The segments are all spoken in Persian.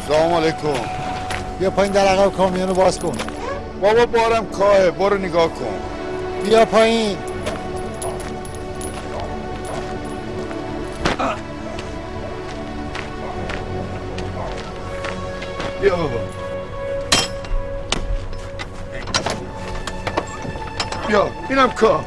سلام علیکم. بیا پایین در عقب کامیونو باز کن. بابا بارم کاهه، برو نگاه کن. بیا پایین. بیا بابا. بیا اینم کاه.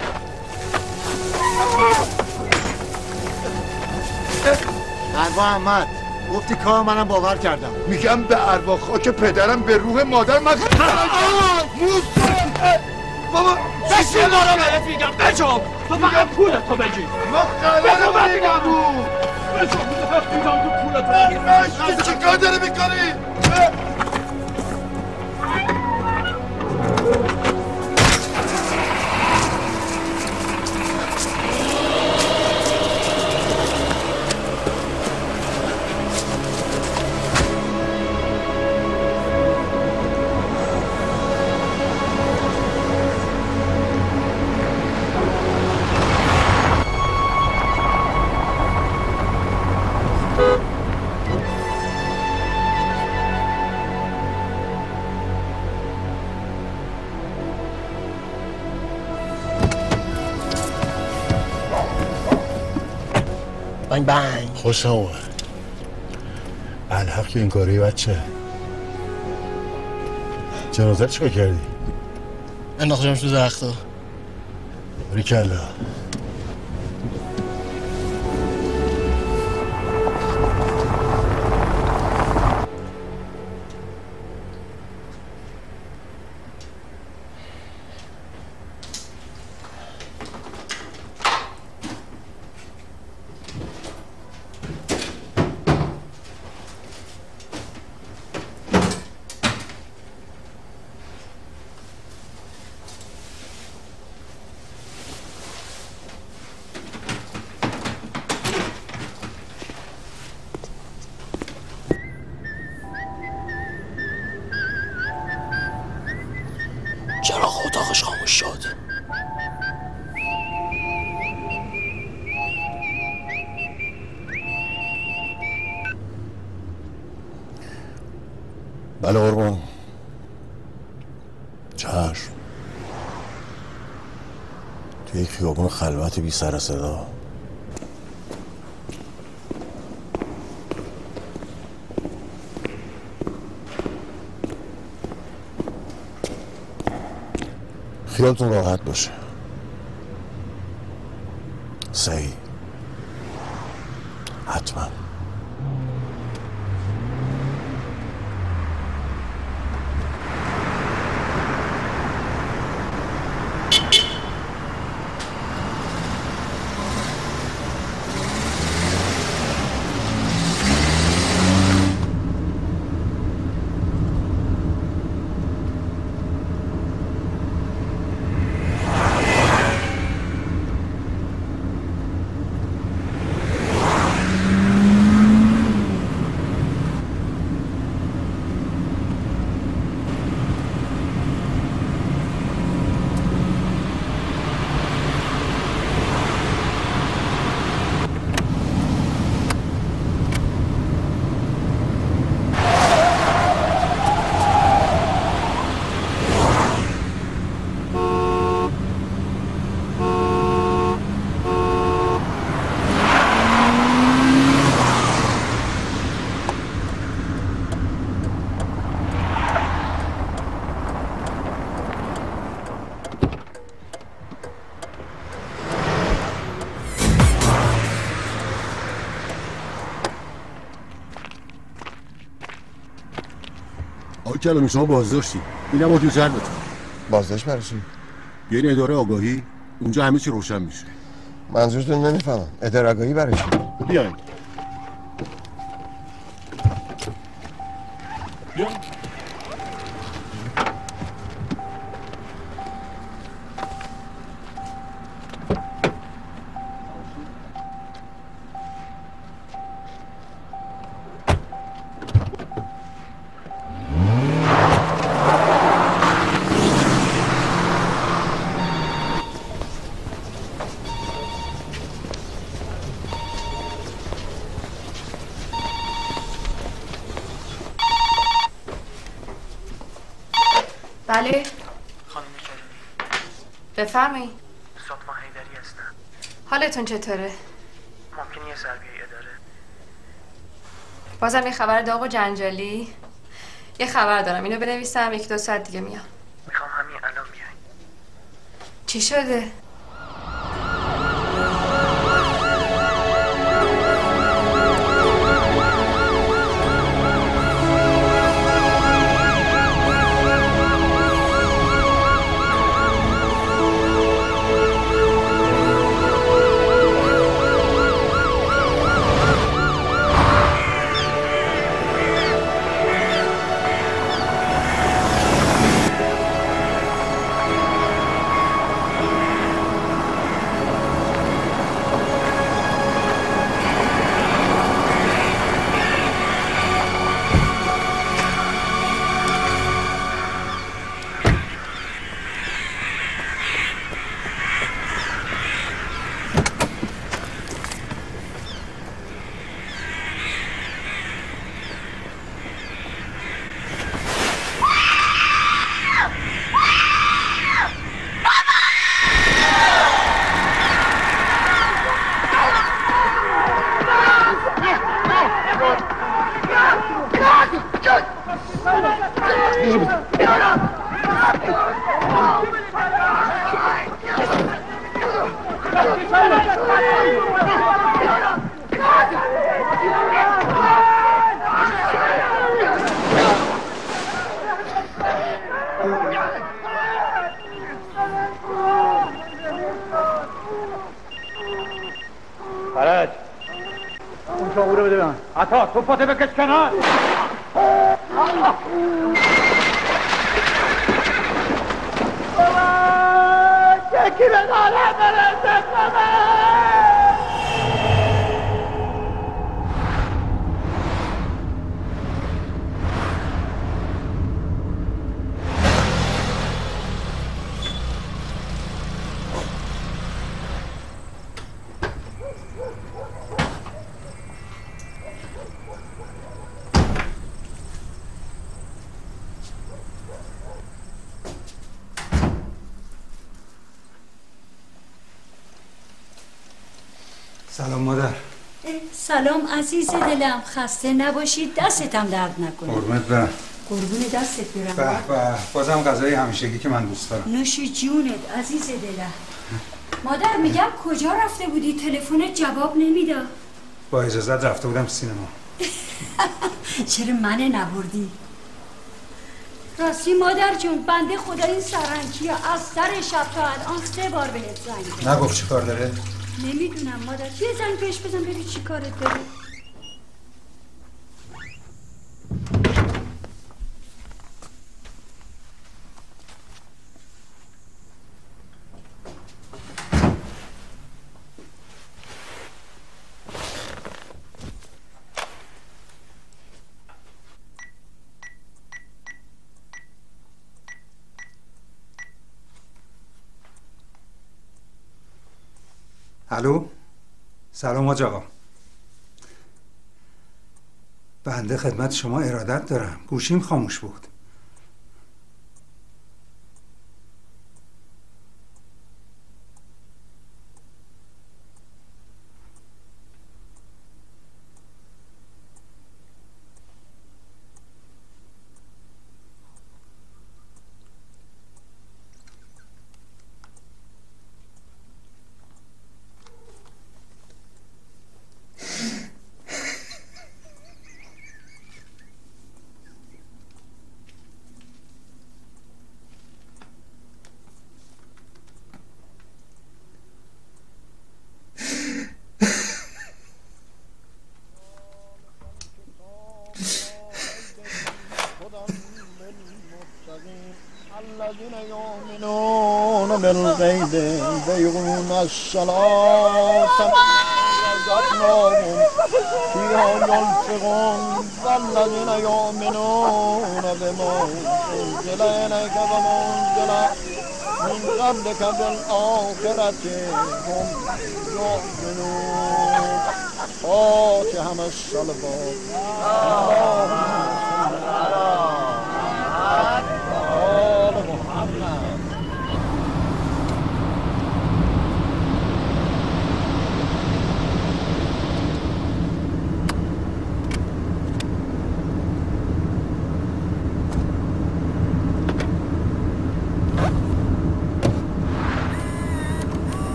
اروا احمد گفتی کار منم باور کردم. میگم به اروا خاک پدرم به روح مادر من موس بابا بشین دارم بهت میگم بجام تو فقط پولتو بگیر ما خلال میگم بود بجام میگم تو پولتو بگیر مشکی چیکار داره میکنی؟ بانگ بانگ. خوش آمد. الحق که این کاری بچه. جنازه چیکار کردی؟ انداختمش تو درختا. باریکلا. چراغ اتاقش خاموش شد. بله قربان. چشم. تو یک خیابون خلوت بی سر صدا. خیالتون راحت باشه. صحیح. حتما. کلمی شما بازداشتی. اینم با تو جلبتون. بازداشت برای چی؟ یعنی اداره آگاهی اونجا همه چی روشن میشه. منظورتون نمیفهمم. اداره آگاهی برای چی؟ بیاین. بله خانم کریمی، بفرمایید. ساتما حیدری هستم. حالتون چطوره؟ ممکنه یه سر بیایی اداره؟ بازم یه خبر داغ و جنجالی؟ یه خبر دارم، اینو بنویسم، 1-2 ساعت دیگه میام. میخوام همین الان بیای. چی شده؟ فرج اون چاقو رو بده من. عطا توپاتو بکش کنار. یکی به دارم برسه سلام مادر. سلام عزیز دلم، خسته نباشید، دستتم درد نکنه. قربونت برم. قربون دستت برم. به به، بازم غذای همیشگی که من دوست دارم. نوش جونت عزیز دلم. مادر میگم کجا رفته بودی؟ تلفن جواب نمیداد. با اجازت رفته بودم سینما. چرا منو نبردی؟ راستی مادر جون، بنده خدا این سرنکی از سر شب تا الان 3 بار بهت زنگ زدم. نگفت چی کار داره؟ نمیدونم مادر، یه زنگ بهش بزن ببین چی کارت داره. الو؟ سلام حاج آقا. بنده خدمت شما ارادت دارم. گوشیم خاموش بود. الذين يؤمنون بالغيب ويقيمون الصلاة رزقناهم فيها ينفقون والذين يؤمنون بما أنزل إليك وما أنزل من قبلك بالآخرة هم يؤمنون فاتحة الصلوات اللهم صل على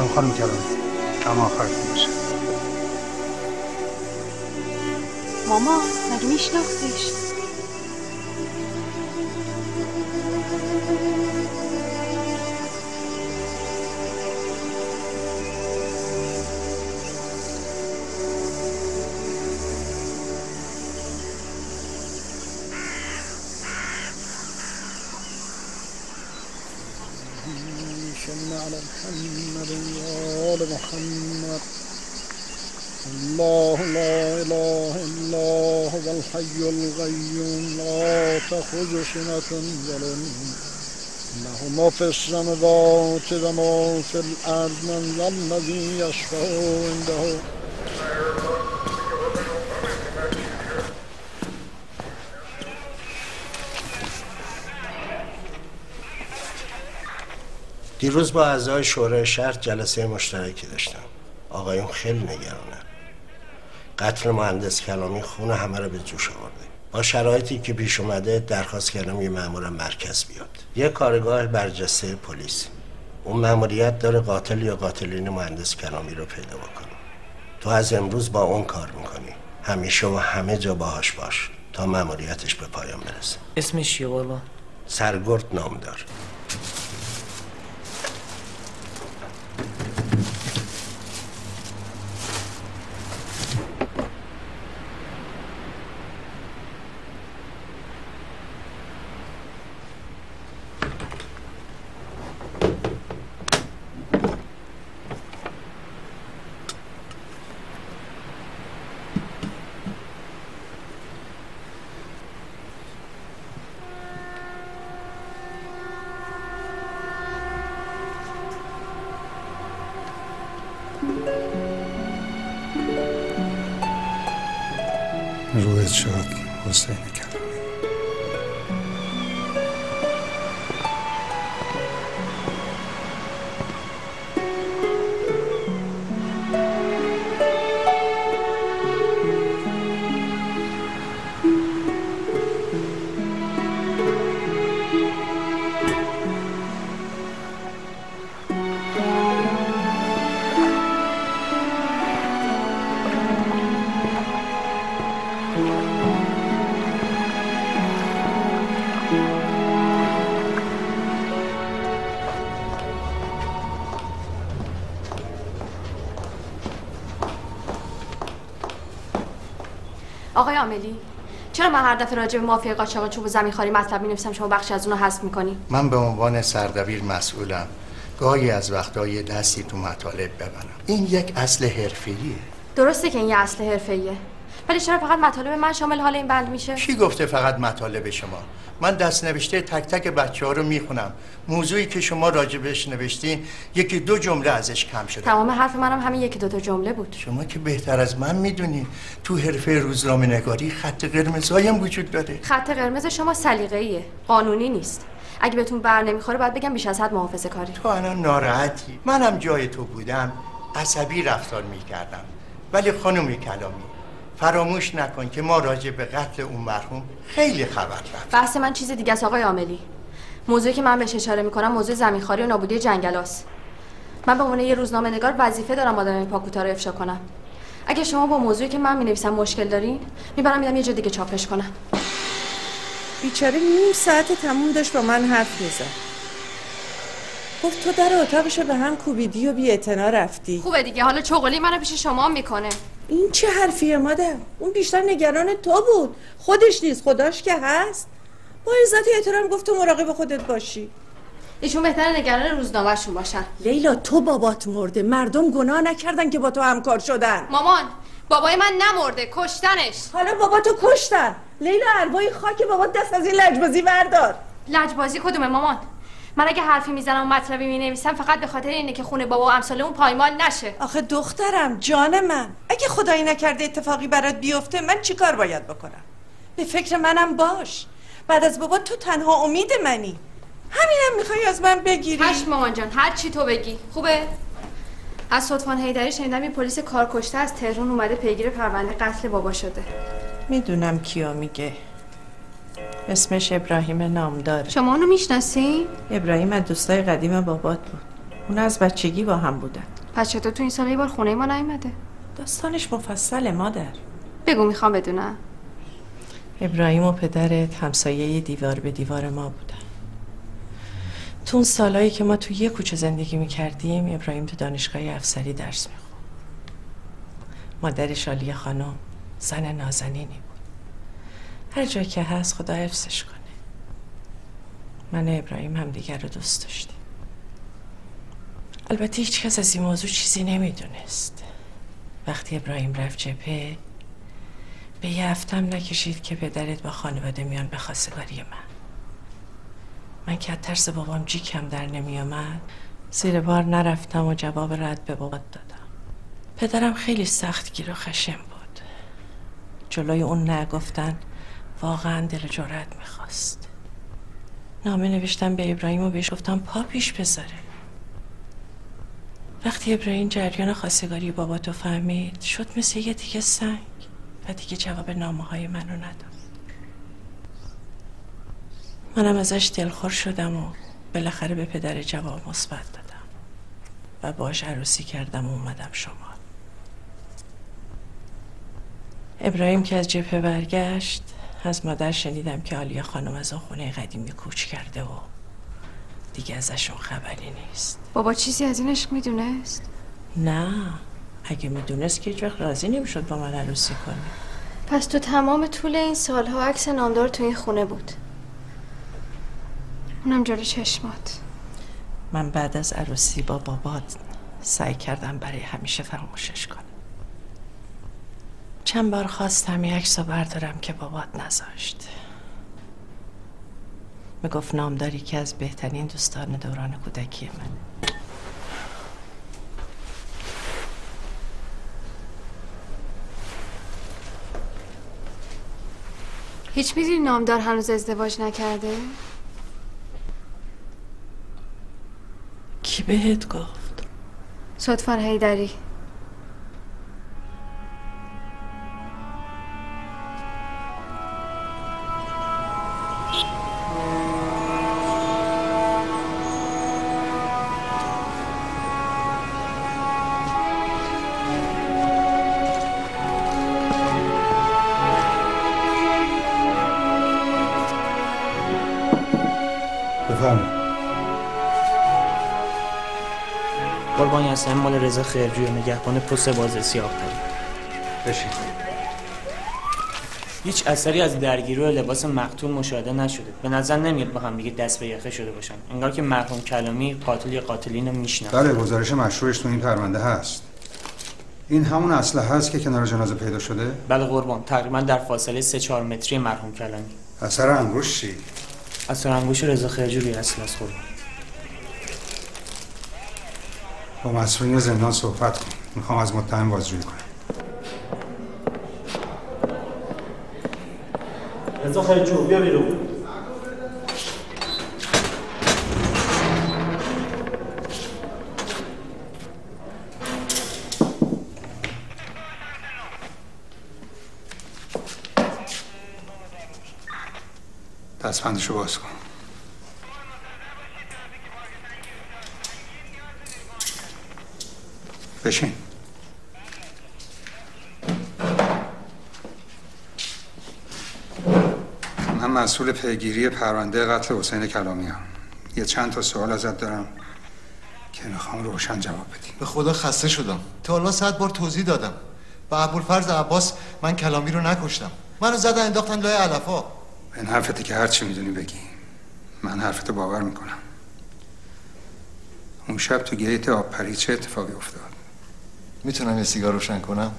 خانم کلامی. اما آخرتون باشه. ماما مگه میشناختیش؟ على محمد وآل محمد. الله لا إله إلا هو الحي القيوم لا تأخذه سنة ولا نوم له ما في السماوات وما في الأرض من ذا الذي يشفع عنده. دیروز با اعضای شورای شهر جلسه مشترکی داشتم. آقایون خیلی نگرانن. قتل مهندس کلامی خون همه رو به جوش آورده. با شرایطی که پیش اومده درخواست کردم یه مأمور مرکز بیاد. یه کارگاه برجسته پلیس. اون مأموریت داره قاتل یا قاتلین مهندس کلامی رو پیدا بکنه. تو از امروز با اون کار میکنی. همیشه و همه جا باهاش باش تا مأموریتش به پایان برسه. اسمش چیه والا؟ سرگرد نام دار. روحت شاد حسین کلامی. آقای عاملی، چرا من هر دفعه راجع به مافیا قاچاق چوب و زمینخواری مطلب می‌نویسم شما بخشی از اون رو حذف می‌کنی؟ من به عنوان سردبیر مسئولم. گاهی از وقتا یه دستی تو مطالب ببرم. این یک اصل حرفه‌ایه. درسته که این یه اصل حرفه‌ایه. ولی چرا فقط مطالب من شامل حال این بند میشه؟ کی گفته فقط مطالب شما؟ من دست نوشته تک تک بچه‌ها رو میخونم. موضوعی که شما راجبش نوشتین یکی دو جمله ازش کم شده. تمام حرف منم همین یکی دو تا جمله بود. شما که بهتر از من میدونی تو حرفه روزنامه‌نگاری خط قرمزایی هم وجود داره. خط قرمز شما سلیقه‌ایه، قانونی نیست. اگه بهتون بر نمیخوره باید بگم بیش از حد محافظه‌کاری. تو الان ناراحتی. منم جای تو بودم عصبی رفتار میکردم. ولی خانم کلامی فراموش نکن که ما راجع به قتل اون مرحوم خیلی خبر داریم. بحث من چیز دیگه است آقای عاملی. موضوعی که من بهش اشاره میکنم موضوع زمینخواری و نابودی جنگلاست. من به عنوان یه روزنامه‌نگار وظیفه دارم آدم پاکوتا رو افشا کنم. اگه شما با موضوعی که من مینویسم مشکل دارین، میبرم میدم یه جا دیگه چاپش کنم. بیچاره نیم ساعت تموم داشت با من حرف میزد. گفت تو در اتاقشو به هم کوبیدی و بی اعتنا رفتی. خوبه دیگه، حالا چغلی منو پیش شما میکنه. این چه حرفیه مادر؟ اون بیشتر نگران تو بود، خودش نیست، خداش که هست. با عزت و احترام گفت تو مراقب خودت باشی. ایشون بهتره نگران روزنامه‌شون باشن. لیلا تو بابات مرده، مردم گناه نکردن که با تو همکار شدن. مامان، بابای من نمرده، کشتنش. حالا باباتو کشتن. لیلا اربای خاک بابات دست از این لجبازی بردار. لجبازی کدومه مامان؟ من اگه حرفی میزنم و مطلبی مینویسم فقط به خاطر اینه که خونه بابا و امثال اون پایمال نشه. آخه دخترم، جان من، اگه خدایی نکرده اتفاقی برات بیفته من چی کار باید بکنم؟ به فکر منم باش. بعد از بابا تو تنها امید منی. همینم میخوای از من بگیری؟ هش مامان جان، هر چی تو بگی. خوبه؟ از صدفان حیدری شنیدم یه پلیس کارکشته از تهران اومده پیگیر پرونده قتل بابا شده. میدونم کیو میگه. اسمش ابراهیم نامدار. شما اونو میشناسی؟ ابراهیم از دوستای قدیم بابات بود. اون از بچگی با هم بودن. پس چطور تو این سال یه بار خونه ما نیومده؟ داستانش مفصله مادر. بگو، میخوام بدونم. ابراهیم و پدرت همسایه دیوار به دیوار ما بودن. تو اون سالایی که ما تو یه کوچه زندگی میکردیم ابراهیم تو دانشگاه افسری درس میخوند. مادرش عالیه خانم زن نازنینی بود. هر جا که هست خدا حفظش کنه. من و ابراهیم هم دیگر رو دوست داشتیم. البته هیچ کس از این موضوع چیزی نمیدونست. وقتی ابراهیم رفت جبهه به یه هفتم نکشید که پدرت با خانواده میان به خواستگاری من که از ترس بابام جیکم در نمی آمد زیر بار نرفتم و جواب رد به بابات دادم. پدرم خیلی سختگیر و خشن بود. جلوی اون نگفتن واقعا دل جرأت میخواست. نامه نوشتم به ابراهیم و بهش گفتم پا پیش بذاره. وقتی ابراهیم جریان خواستگاری باباتو فهمید شد مثل یه دیگه سنگ و دیگه جواب نامه های منو نداد. منم ازش دلخور شدم و بالاخره به پدر جواب مثبت دادم و باهاش عروسی کردم و اومدم شمال. ابراهیم که از جبهه برگشت از مادر شنیدم که عالیه خانم از اون خونه قدیمی کوچ کرده و دیگه ازشون خبری نیست. بابا چیزی از این عشق میدونست؟ نه، اگه میدونست که هیچ وقت راضی نمیشد با من عروسی کنه. پس تو تمام طول این سالها عکس نامدار تو این خونه بود، اونم جلو چشمات. من بعد از عروسی با بابات سعی کردم برای همیشه فراموشش کنم. چند بار خواستم یه عکس رو بردارم که بابات نذاشت. میگفت نامداری که از بهترین دوستان دوران کودکی من. هیچ میدونی نامدار هنوز ازدواج نکرده؟ کی بهت گفت؟ صدفان حیدری. قربانی هستم، مال رضا خیرجوی نگهبان پست باز سیاه‌تری. بشین. هیچ اثری از درگیری و لباس مقتول مشاهده نشده. به نظر نمیاد با هم دیگه دست به یقه شده باشن. انگار که مرحوم کلامی قاتل یا قاتلین رو میشناسه. بله، گزارش مشروعش تو این پرونده هست. این همون اسلحه هست که کنار جنازه پیدا شده؟ بله قربان، تقریبا در فاصله 3-4 متری مرحوم کلامی. اثر انگشت چی؟ اثر انگشت رضا خیرجوی اصل است قربان. با مسئولین زندان صحبت کن. میخوام از متهم بازجویی کنم. رضا خیرجوی بیا بیرون. دستبندشو باز کن. بشین. من مسئول پیگیری پرونده قتل حسین کلامی ام. یه چند تا سوال ازت دارم که میخوام روشن جواب بدی. به خدا خسته شدم. تا حالا 100 بار توضیح دادم. با ابوالفرز عباس من کلامی رو نکشتم. منو زدن انداختن لای علفا. این حرفته که هر چی میدونی بگی. من حرفتو باور میکنم. اون شب تو گیت آبپری چه اتفاقی افتاد؟ میتونم یه سیگار روشن کنم؟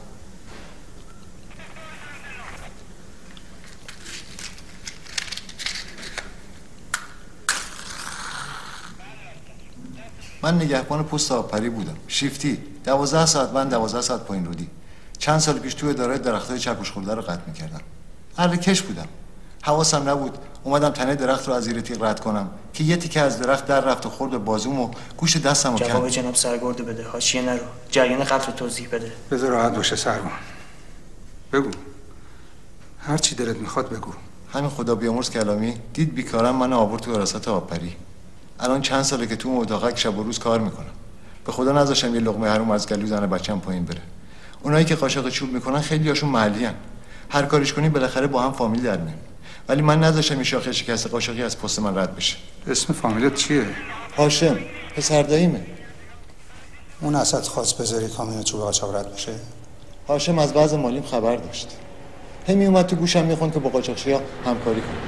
من نگهبان پست آبپری بودم. شیفتی 12 ساعت من 12 ساعت پایین رودی. چند سال پیش توی اداره درختای چکش خورده رو قطع میکردم. اهل کش بودم. حواسم نبود. اومدم تنه درخت رو از زیر تیغ رد کنم که یه تیکه از درخت در رفت و خورد به بازوم و گوش دستم رو کند. جواب جناب سرگرد بده. حاشیه نرو. جریان قتل رو توضیح بده. بذار راحت باشه سروان. بگو. هر چی دلت میخواد بگو. همین خدا بیامرز کلامی دید بیکارم منو آورد تو حراست آبپری. الان چند ساله که تو اون اتاقک شب و روز کار میکنم. به خدا نذاشتم یه لقمه حروم از گلو زن بچه‌م پایین بره. اونایی که قاشق چوب میکنن خیلی هاشون محلی ان. هر کاریش کنی بالاخره با هم فامیل در میان. ولی من نذاشتم این شاخه شکست قاشقی از پست من رد بشه. اسم فامیلت چیه؟ هاشم، پسر داییمه. اون اسد خواست بذاری کامیون چوب قاچاق رد بشه؟ هاشم از وضع مالیم خبر داشت. همی اومد تو گوشم میخوند که با قاچاقچیا همکاری کنه.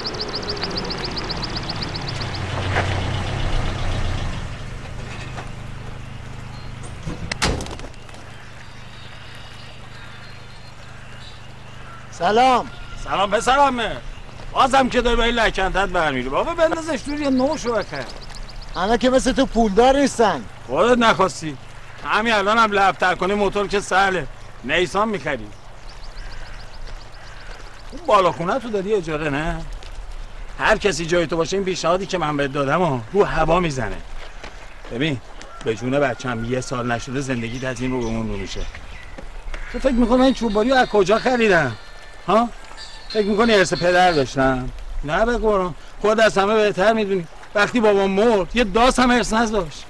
سلام. سلام پسرمه. بازم که داری به این لکنتت برمیری. بابا بندازش دور یه نوشو بکن. همه که مثل تو پولدار نیستن. خودت نخواستی. همین الان هم لبتر کنی موتور که سهله. نیسان میخری. اون بالا خونه تو دادی اجاره نه؟ هر کسی جای تو باشه این پیشنهادی که من بهت دادم رو هوا میزنه. ببین به جون بچه‌م 1 سال نشده زندگیت از این رو به اون رو میشه. تو فکر میکنی این چوباری رو از کجا خریدم؟ ها؟ فکر میکنی ارث پدر داشتم؟ نه به قرآن خود از همه بهتر میدونی. وقتی بابا مرد یه داس هم ارث نداشت.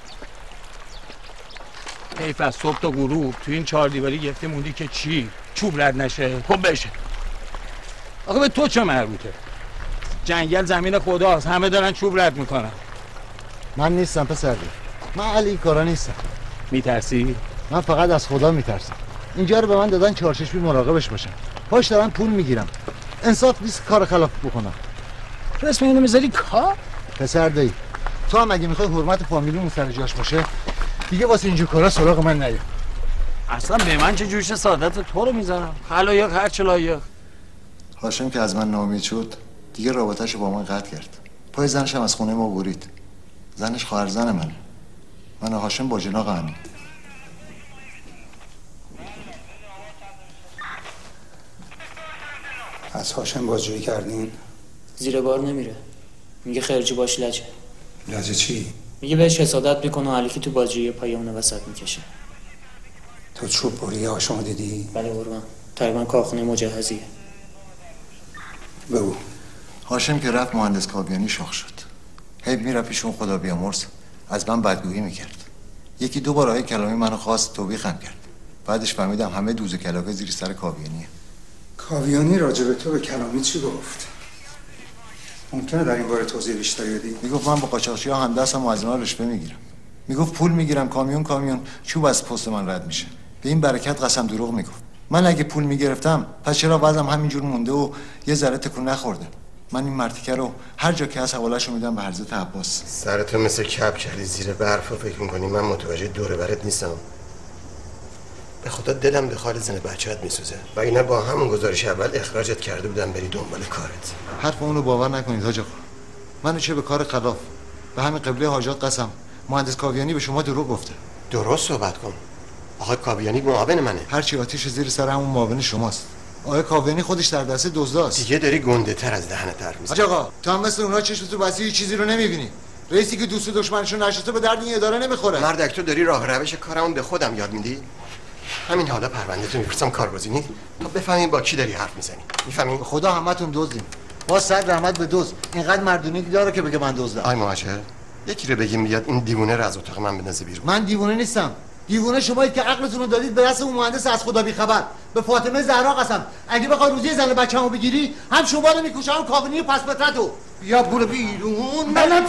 حیف از صبح تا غروب تو این 4 دیواری گرفته موندی که چی؟ چوب رد نشه؟ خب بشه. آخه به تو چه مربوطه؟ جنگل زمین خداست، همه دارن چوب رد میکنن. من نیستم پسر. من اهل این کارا نیستم. میترسی؟ من فقط از خدا میترسم. اینجا رو به من دادن چارچشمی مراقبش باشم. پاش دارن پول میگیرم. انصاف نیست کار خلاف بکنم. تو اسم اینو میذاری کار؟ پسر دایی تو هم اگه میخوای حرمت فامیلیمون سر جاش باشه دیگه واسه اینجور کارا سراغ من نیا. اصلا به من چه جوش سعادت تو رو میذارم؟ خلایق هر چه لایق. هاشم که از من ناامید شد دیگه رابطه‌شو با من قطع کرد. پای زنش هم از خونه ما برید. زنش خواهر زن منه. من و هاشم با جناق همین. از هاشم بازجویی کردین؟ زیر بار نمیره. میگه خرجی باش لجه. لجه چی؟ میگه بهش حسادت میکنه و علیکی تو بازجویی پای اون وسط میکشه. تو چوب بری هاشمو دیدی؟ بله قربان. تقریبا کارخونه مجهزیه. بگو. هاشم که رفت مهندس کاویانی شاخ شد. هی میره پیشون خدا بیامرز از من بدگویی میکرد. 1-2 بار آقای کلامی منو خواست توبیخم کرد. بعدش فهمیدم همه دوز کلاغه زیر سر کاویانیه. کاویانی راجع به تو به کلامی چی گفت؟ ممکنه در این باره توضیح بیشتری بدی؟ میگفت من با قاچاقچی‌ها همدستم و از اینا رشوه میگیرم. میگفت پول میگیرم کامیون چوب از پست من رد میشه. به این برکت قسم دروغ میگفت. من اگه پول میگرفتم پس چرا وضعم همینجور مونده و یه ذره تکون نخورده؟ من این مرتیکه رو هر جا که از حواله‌شو میدم به حضرت عباس. سرتو مثل کپ کردی زیر برف و فکر میکنی من متوجه دور برت نیستم. به خدا دلم به خال زن بچه‌ت میسوزه و اینا با همون گزارش اول اخراجت کرده بودن بری دنبال کارت. حرف اونو باور نکنید حاج آقا. منو چه به کار خلاف به همین قبله حاجات قسم مهندس کاویانی به شما دروغ گفته. درست صحبت کن. آقای کاویانی معاون منه. هرچی آتیش زیر سر همون معاون شماست. آقای کاویانی خودش در دست دزداست. دیگه داری گنده تر از دهنت حرف میزنی. حاج آقا تو هم مثل اونها چشمتو بسیج چیزی رو نمیبینی. رئیسی که دوست دشمنشو نشسته به درد این اداره نمیخوره. مردک تو داری راه روش کارمون به خودم یاد میدی؟ همین حالا پرونده تو میپرسم کارگزینی تا بفهمین با کی داری حرف میزنی. میفهمین؟ خدا همتون دزدین. با صد رحمت به دزد. اینقدر مردونگی داره که بگه من دزدم. آی مهاجر یکی رو بگیم بیاد این دیوونه رو از اتاق من بندازه بیرون. من دیوونه نیستم. دیوونه شمایید که عقلتون رو دادید به دست اون مهندس از خدا بی خبر. به فاطمه زهرا قسم اگه بخوای روزی زن بچه‌مو بگیری هم شما رو میکشم هم کاویانی پس فطرتو. بیا برو بیرون. من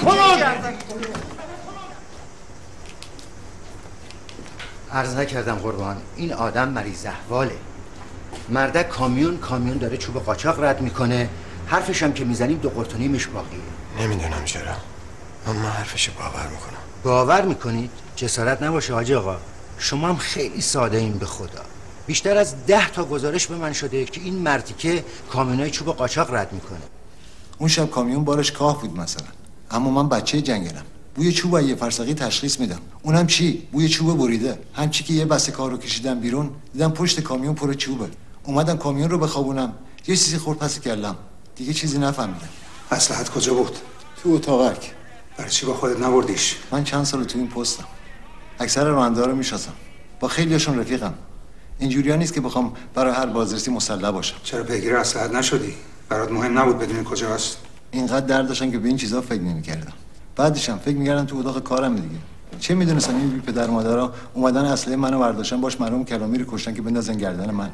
عرض نکردم قربان این آدم مریض احواله. مردک کامیون داره چوب قاچاق رد میکنه. حرفش هم که میزنیم 2 قرتونی میش باقیه. نمیدونم چرا اما حرفش باور میکنم. باور میکنید؟ جسارت نباشه حاج آقا. شما هم خیلی ساده این به خدا. بیشتر از 10 تا گزارش به من شده که این مرتیکه کامیونای چوب قاچاق رد میکنه. اون شب کامیون بارش کاه بود مثلا. اما من بچه جنگلم. بوی چوب یه فرسقی تشخیص میدم. اونم چی؟ بوی چوب بریده. همچی که یه بسته کارو کشیدم بیرون دیدم پشت کامیون پر چوبه. اومدم کامیون رو بخوابونم. یه چیزی خورد پس کلم. دیگه چیزی نفهمیدم. مصلحت کجا بود؟ تو اتاقک. برای چی با خودت نبردیش؟ من چند سال تو این پستم. اکثر راننده رو میشناسم. با خیلیاشون رفیقم. اینجوریه نیست که بخوام برای هر بازرسی مسلح باشم. چرا پیگیر اسلحه نشدی؟ برات مهم نبود بدون کجاست؟ اینقدر درد داشتم که به این چیزا فکر نمی‌کردم. بعدش هم فکر می‌کردم تو اتاق کارم دیگه. چه میدونستم این بی پدر مادرها اومدن اسلحه منو برداشتن باش مرحوم کلامی رو کشتن که بندازن گردن من.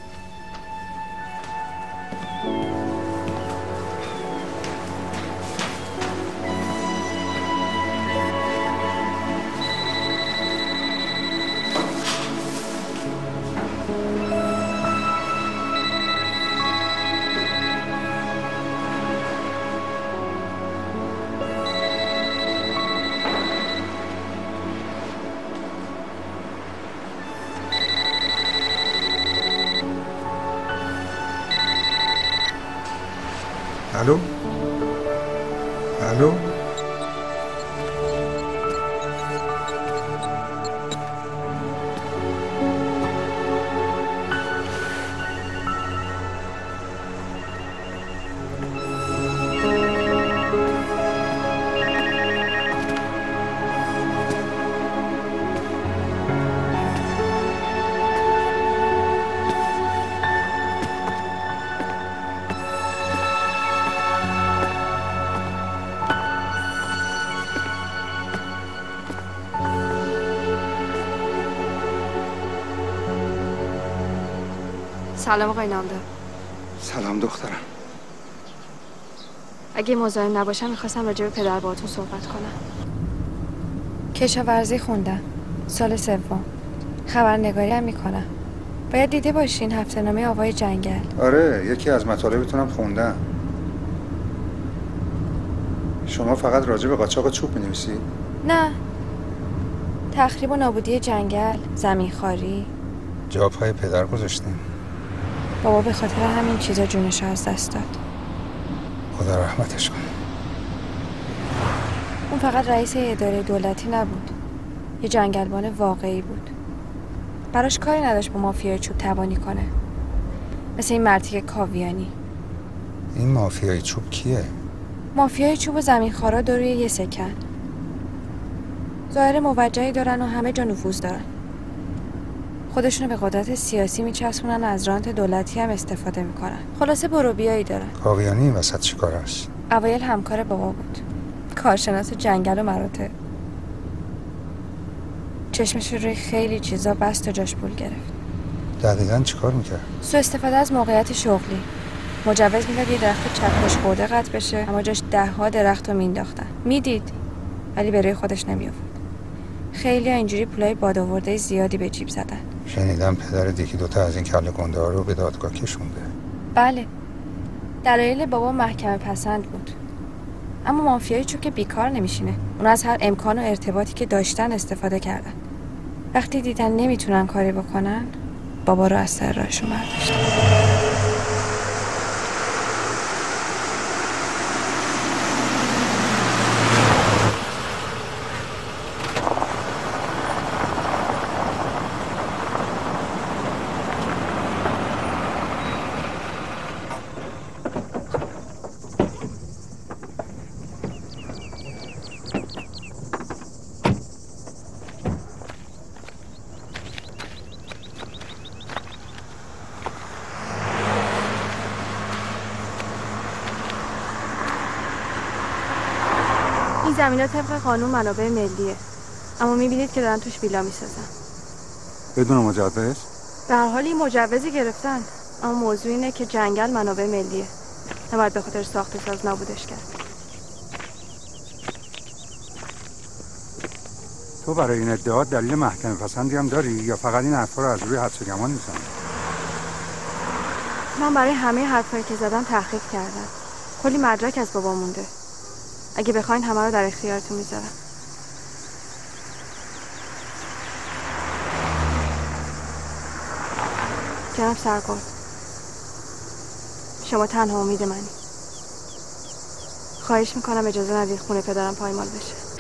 الو؟ الو؟ سلام آقای نامدار. سلام دخترم. اگه مزاحم نباشم میخواستم راجع به پدر باهاتون صحبت کنم. کشاورزی خوندم. سال 3. خبرنگاری هم میکنم. باید دیده باشین هفته‌نامه آوای جنگل. آره، یکی از مطالبتونم خوندم. شما فقط راجع به قاچاق چوب می‌نویسی؟ نه. تخریب و نابودی جنگل، زمینخواری. جا پای پدر گذاشتیم. بابا به خاطر همین چیزا جونش از دست داد. خدا رحمتش کنه. اون فقط رئیس اداره دولتی نبود. یه جنگلبان واقعی بود. براش کاری نداشت با مافیای چوب تبانی کنه. مثل این مرتیک کاویانی. این مافیای چوب کیه؟ مافیای چوب و زمینخوارا دور یه سکن. ظاهر موجهی دارن و همه جا نفوذ دارن. خودشونو به قدرت سیاسی میچسبونن و از رانت دولتی هم استفاده میکنن. خلاصه بروبیایی دارن. کاویانی این وسط چی کار است؟ اوایل همکار بابا بود. کارشناس جنگل و مراتع. چشمش روی خیلی چیزا بست و جاش پول گرفت. دقیقاً چی کار میکرد؟ سوء استفاده از موقعیت شغلی. مجوز میداد یه درخت چکش خورده قطع بشه، اما جاش 10 درخت رو مینداختن. میدید ولی برای خودش نمیآورد. خیلی اینجوری پولای بادآورده زیادی به جیب زدن. شنیدم پدر یکی دوتا از این کله گنده ها رو به دادگاه کشونده. بله. دلایل بابا محکمه پسند بود. اما مافیای چون که بیکار نمیشینه. اونا از هر امکان و ارتباطی که داشتن استفاده کردن. وقتی دیدن نمیتونن کاری بکنن، بابا رو از سر راهشون برداشتن. این زمین‌ها طبق قانون منابع ملیه. اما می‌بینید که دارن توش ویلا می‌سازن. بدون مجوز؟ به هر حال این مجوزی گرفتن. اما موضوع اینه که جنگل منابع ملیه. نباید به خاطر ساخت ساز نابودش کرد. تو برای این ادعا دلیل محکمه پسندی هم داری یا فقط این حرفا رو از روی حدس و گمان می‌زنی؟ من برای همه حرفایی که زدم تحقیق کردم. کلی مدرک از بابا مونده. اگه بخواین همه رو در اختیارتون میذارم. جناب سرگرد، شما تنها امید منی. خواهش میکنم اجازه ندید خونه پدرم پایمال بشه.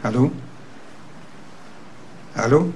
الو الو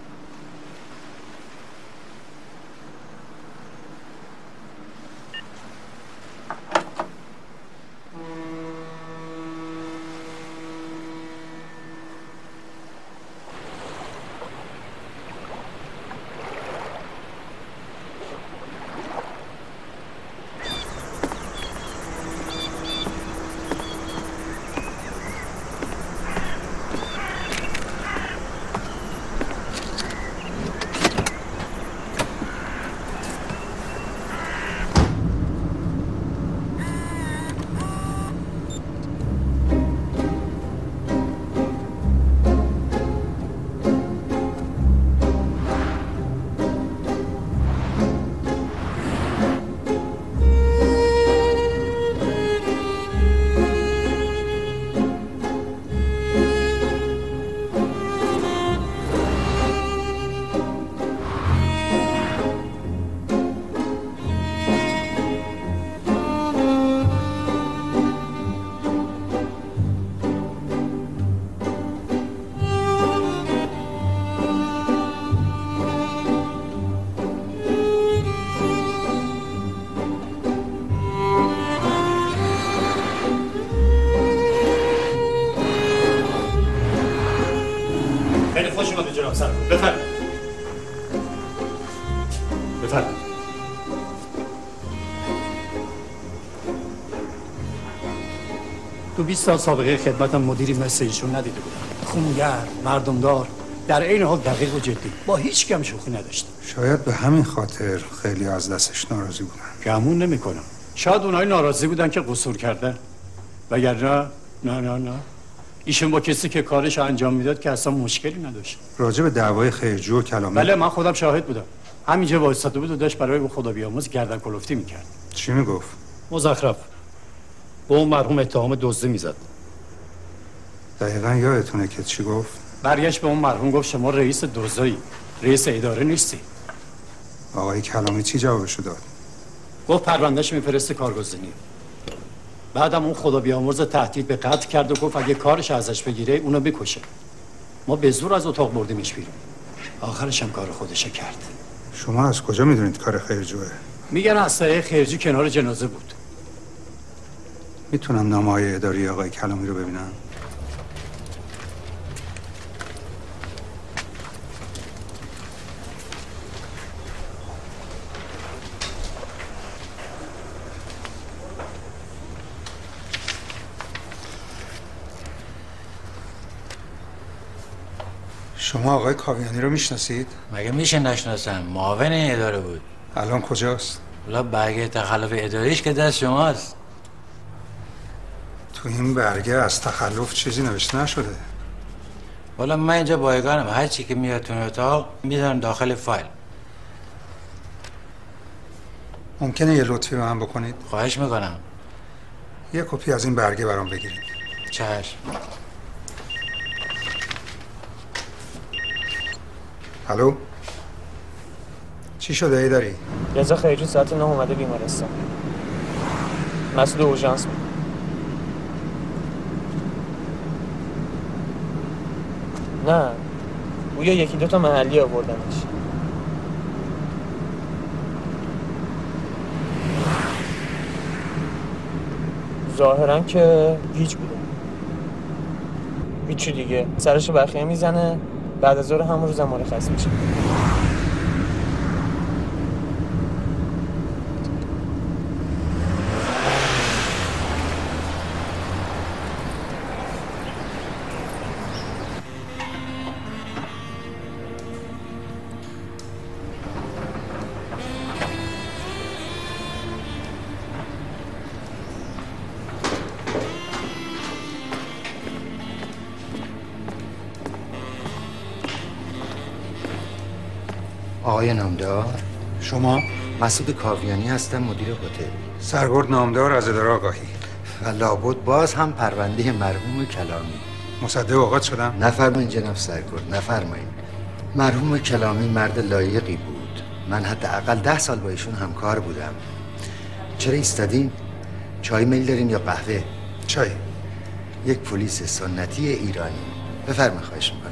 بفرمایید. تو 20 سال سابقه خدمتم مدیری مثل ایشون ندیده بودم. خونگرم، مردمدار، در عین حال دقیق و جدی. با هیچ کم شوخی نداشت. شاید به همین خاطر خیلی از دستش ناراضی بودن. گمون نمی‌کنم. شاید اونایی ناراضی بودن که قصور کرده. وگرنه نه. ایشون با کسی که کارش انجام میداد که اصلا مشکلی نداشت. راجع به دعوای خیرجو و کلامی. بله من خودم شاهد بودم. همینجا وایساده بود و داشت برای خدا بیامرز گردن کلفتی میکرد. چی میگفت؟ مزخرف. به اون مرحوم اتهام دزدی میزد. دقیقاً یادتونه که چی گفت؟ برگشت به اون مرحوم گفت شما رئیس دزدایی، رئیس اداره نیستی. آقای کلامی چی جوابشو داد؟ گفت پروندهش میفرسته کارگزینی. بعدم اون خدا بیامرز تهدید به قتل کرد و گفت اگه کارش ازش بگیره اونو بکشه. ما به زور از اتاق بردیمش بیرون. آخرش هم کار خودش کرد. شما از کجا میدونید کار خیرجوه؟ میگن اسلحه خیرجو کنار جنازه بود. میتونم نامه‌های اداری آقای کلامی رو ببینم؟ شما آقای کاویانی رو میشناسید؟ مگه میشه نشناسم؟ معاون این اداره بود. الان کجاست؟ حالا برگه تخلف اداریش که دست شماست. تو این برگه از تخلف چیزی نوشته نشده. حالا من اینجا بایگانم، هر چی که میاد تو اتاق میذارم داخل فایل. ممکنه یه لطفی به من بکنید؟ خواهش میکنم. یه کپی از این برگه برام بگیرید. چشم. الو؟ چی شده ایداری؟ رضا خیرجو ساعت 9 اومده بیمارستان. مسئول اورژانس بود. نه گویا یکی دوتا محلی آوردنش. ظاهرا که هیچ بوده. هیچی دیگه. سرشو بخیه میزنه، بعد از ظهر همون روز مرخص میشه. آقای نامدار، شما؟ مسعود کاویانی هستم، مدیر هتل. سرگرد نامدار از اداره آگاهی. و لابد باز هم پرونده مرحوم کلامی. مصدق اوقات شدم؟ نفرمایین جناب سرگرد، نفرمایین. مرحوم کلامی مرد لایقی بود. من حداقل 10 سال با ایشون همکار بودم. چرا ایستادین؟ چای میل دارین یا قهوه؟ چای. یک پلیس سنتی ایرانی بفرمایید، خواهش میکنم.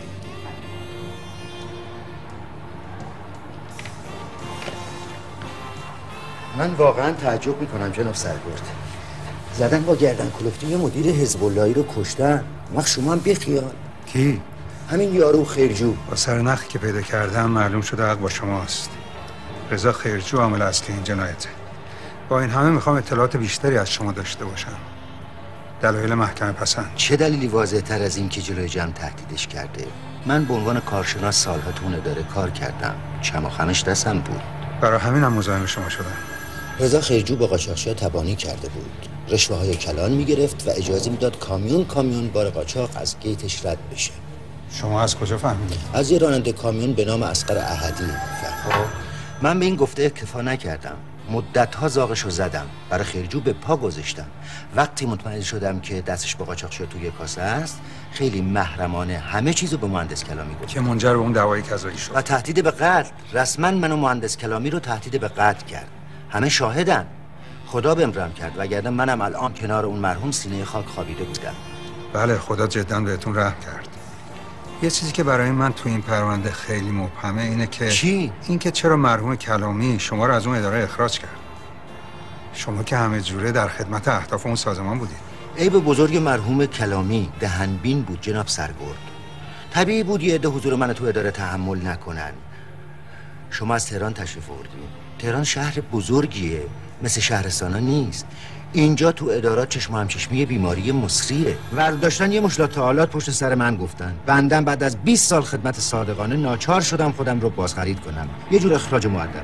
من واقعا تعجب میکنم جناب سرگرد. زدن با گردن کلفتی یه مدیر حزب اللهی رو کشتن. وقت شما هم بیخیال. کی؟ همین یارو خیرجو. با سرنخی که پیدا کردم معلوم شده حق با شماست. رضا خیرجو عامل اصلی این جنایته. با این همه میخوام اطلاعات بیشتری از شما داشته باشم. دلایل محکمه پسند. چه دلیلی واضح تر از این که جلوی جمع تهدیدش کرده؟ من به عنوان کارشناس سالها تو اون اداره کار کردم. چماخمش دستم بود. برای همینم مزاحم شما شدم. رضا خیرجو با قاچاقچی‌ها تبانی کرده بود. رشوه‌های کلان میگرفت و اجازه میداد کامیون بار قاچاق از گیتش رد بشه. شما از کجا فهمیدید؟ از یه راننده کامیون به نام اصغر احدی. من به این گفته اکتفا نکردم. مدت‌ها زاغشو زدم. برای خیرجو به پا گذاشتم. وقتی مطمئن شدم که دستش با قاچاقچی‌ها توی کاسه است، خیلی محرمانه همه چیزو به مهندس کلامی گفتم که منجر به اون دعوای قضایی شد. و تهدید به قتل. رسما منو مهندس کلامی رو تهدید به قتل کرد. همه شاهدن. خدا بهم رحم کرد، وگرنه منم الان کنار اون مرحوم سینه خاک خوابیده بودم. بله، خدا جدا بهتون رحم کرد. یه چیزی که برای من تو این پرونده خیلی مبهمه اینه که چی؟ اینکه چرا مرحوم کلامی شما رو از اون اداره اخراج کرد. شما که همه جوره در خدمت اهداف اون سازمان بودید. عیب بزرگ مرحوم کلامی دهنبین بود جناب سرگرد. طبیعی بود یه عده حضور من تو اداره تحمل نکنن. شما از تهران تشریف آوردید. تهران شهر بزرگیه، مثل شهرستانا نیست. اینجا تو ادارات چشم و همچشمی بیماری مصریه. داشتن یه مشت تعالات پشت سر من گفتن. بندم بعد از 20 سال خدمت صادقانه ناچار شدم خودم رو بازخرید کنم. یه جور اخراج مؤدبانه.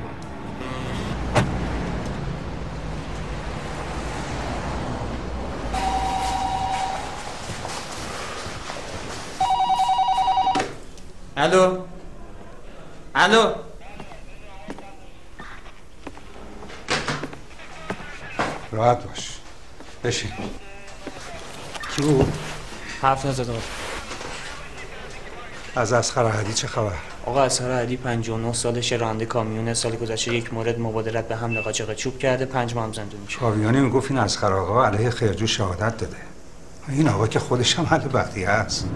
الو راحت باش، بشین. کی بود؟ حرف نزد آقا. از اصغر احدی چه خبر؟ آقا اصغر احدی 59 سالشه، راننده کامیونه. سال گذشته یک مورد مبادرت به حمل قاچاق چوب کرده، 5 ماه هم زندون میشه. کاویانی میگفت این اصغر آقا علیه خیرجو شهادت داده. این آقا که خودش هم حل بقیه است.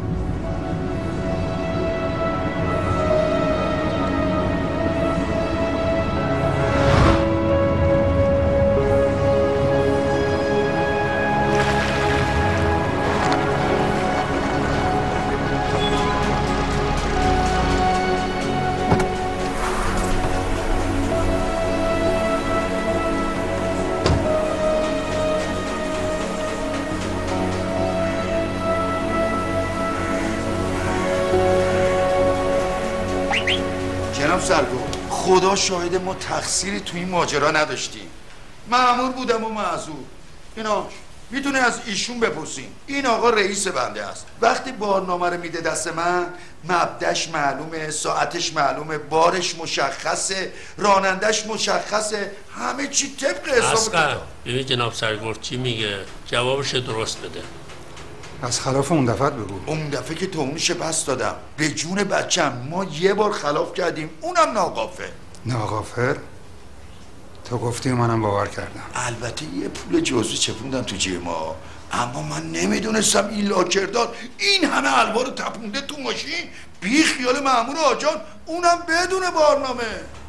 خدا شاهد ما تقصیری تو این ماجرا نداشتیم. مأمور بودم و معذور. اینا میتونه از ایشون بپرسین. این آقا رئیس بنده است. وقتی بارنامه رو میده دست من، مبدأش معلومه، ساعتش معلومه، بارش مشخصه، رانندش مشخصه، همه چی طبق حساب کتاب. ببین جناب سرگرد چی میگه، جوابش درست بده. از خلاف اون دفعه بگو. اون دفعه که تومونش بس دادم به جون بچم. ما یه بار خلاف کردیم، اونم ناغافل. ناغافل؟ تو گفتی منم باور کردم. البته یه پول جزوی چپوندم تو جیب ما، اما من نمیدونستم این لاکردار این همه الوا رو تپونده تو ماشین بی خیال مأمور آجان، اونم بدون بارنامه.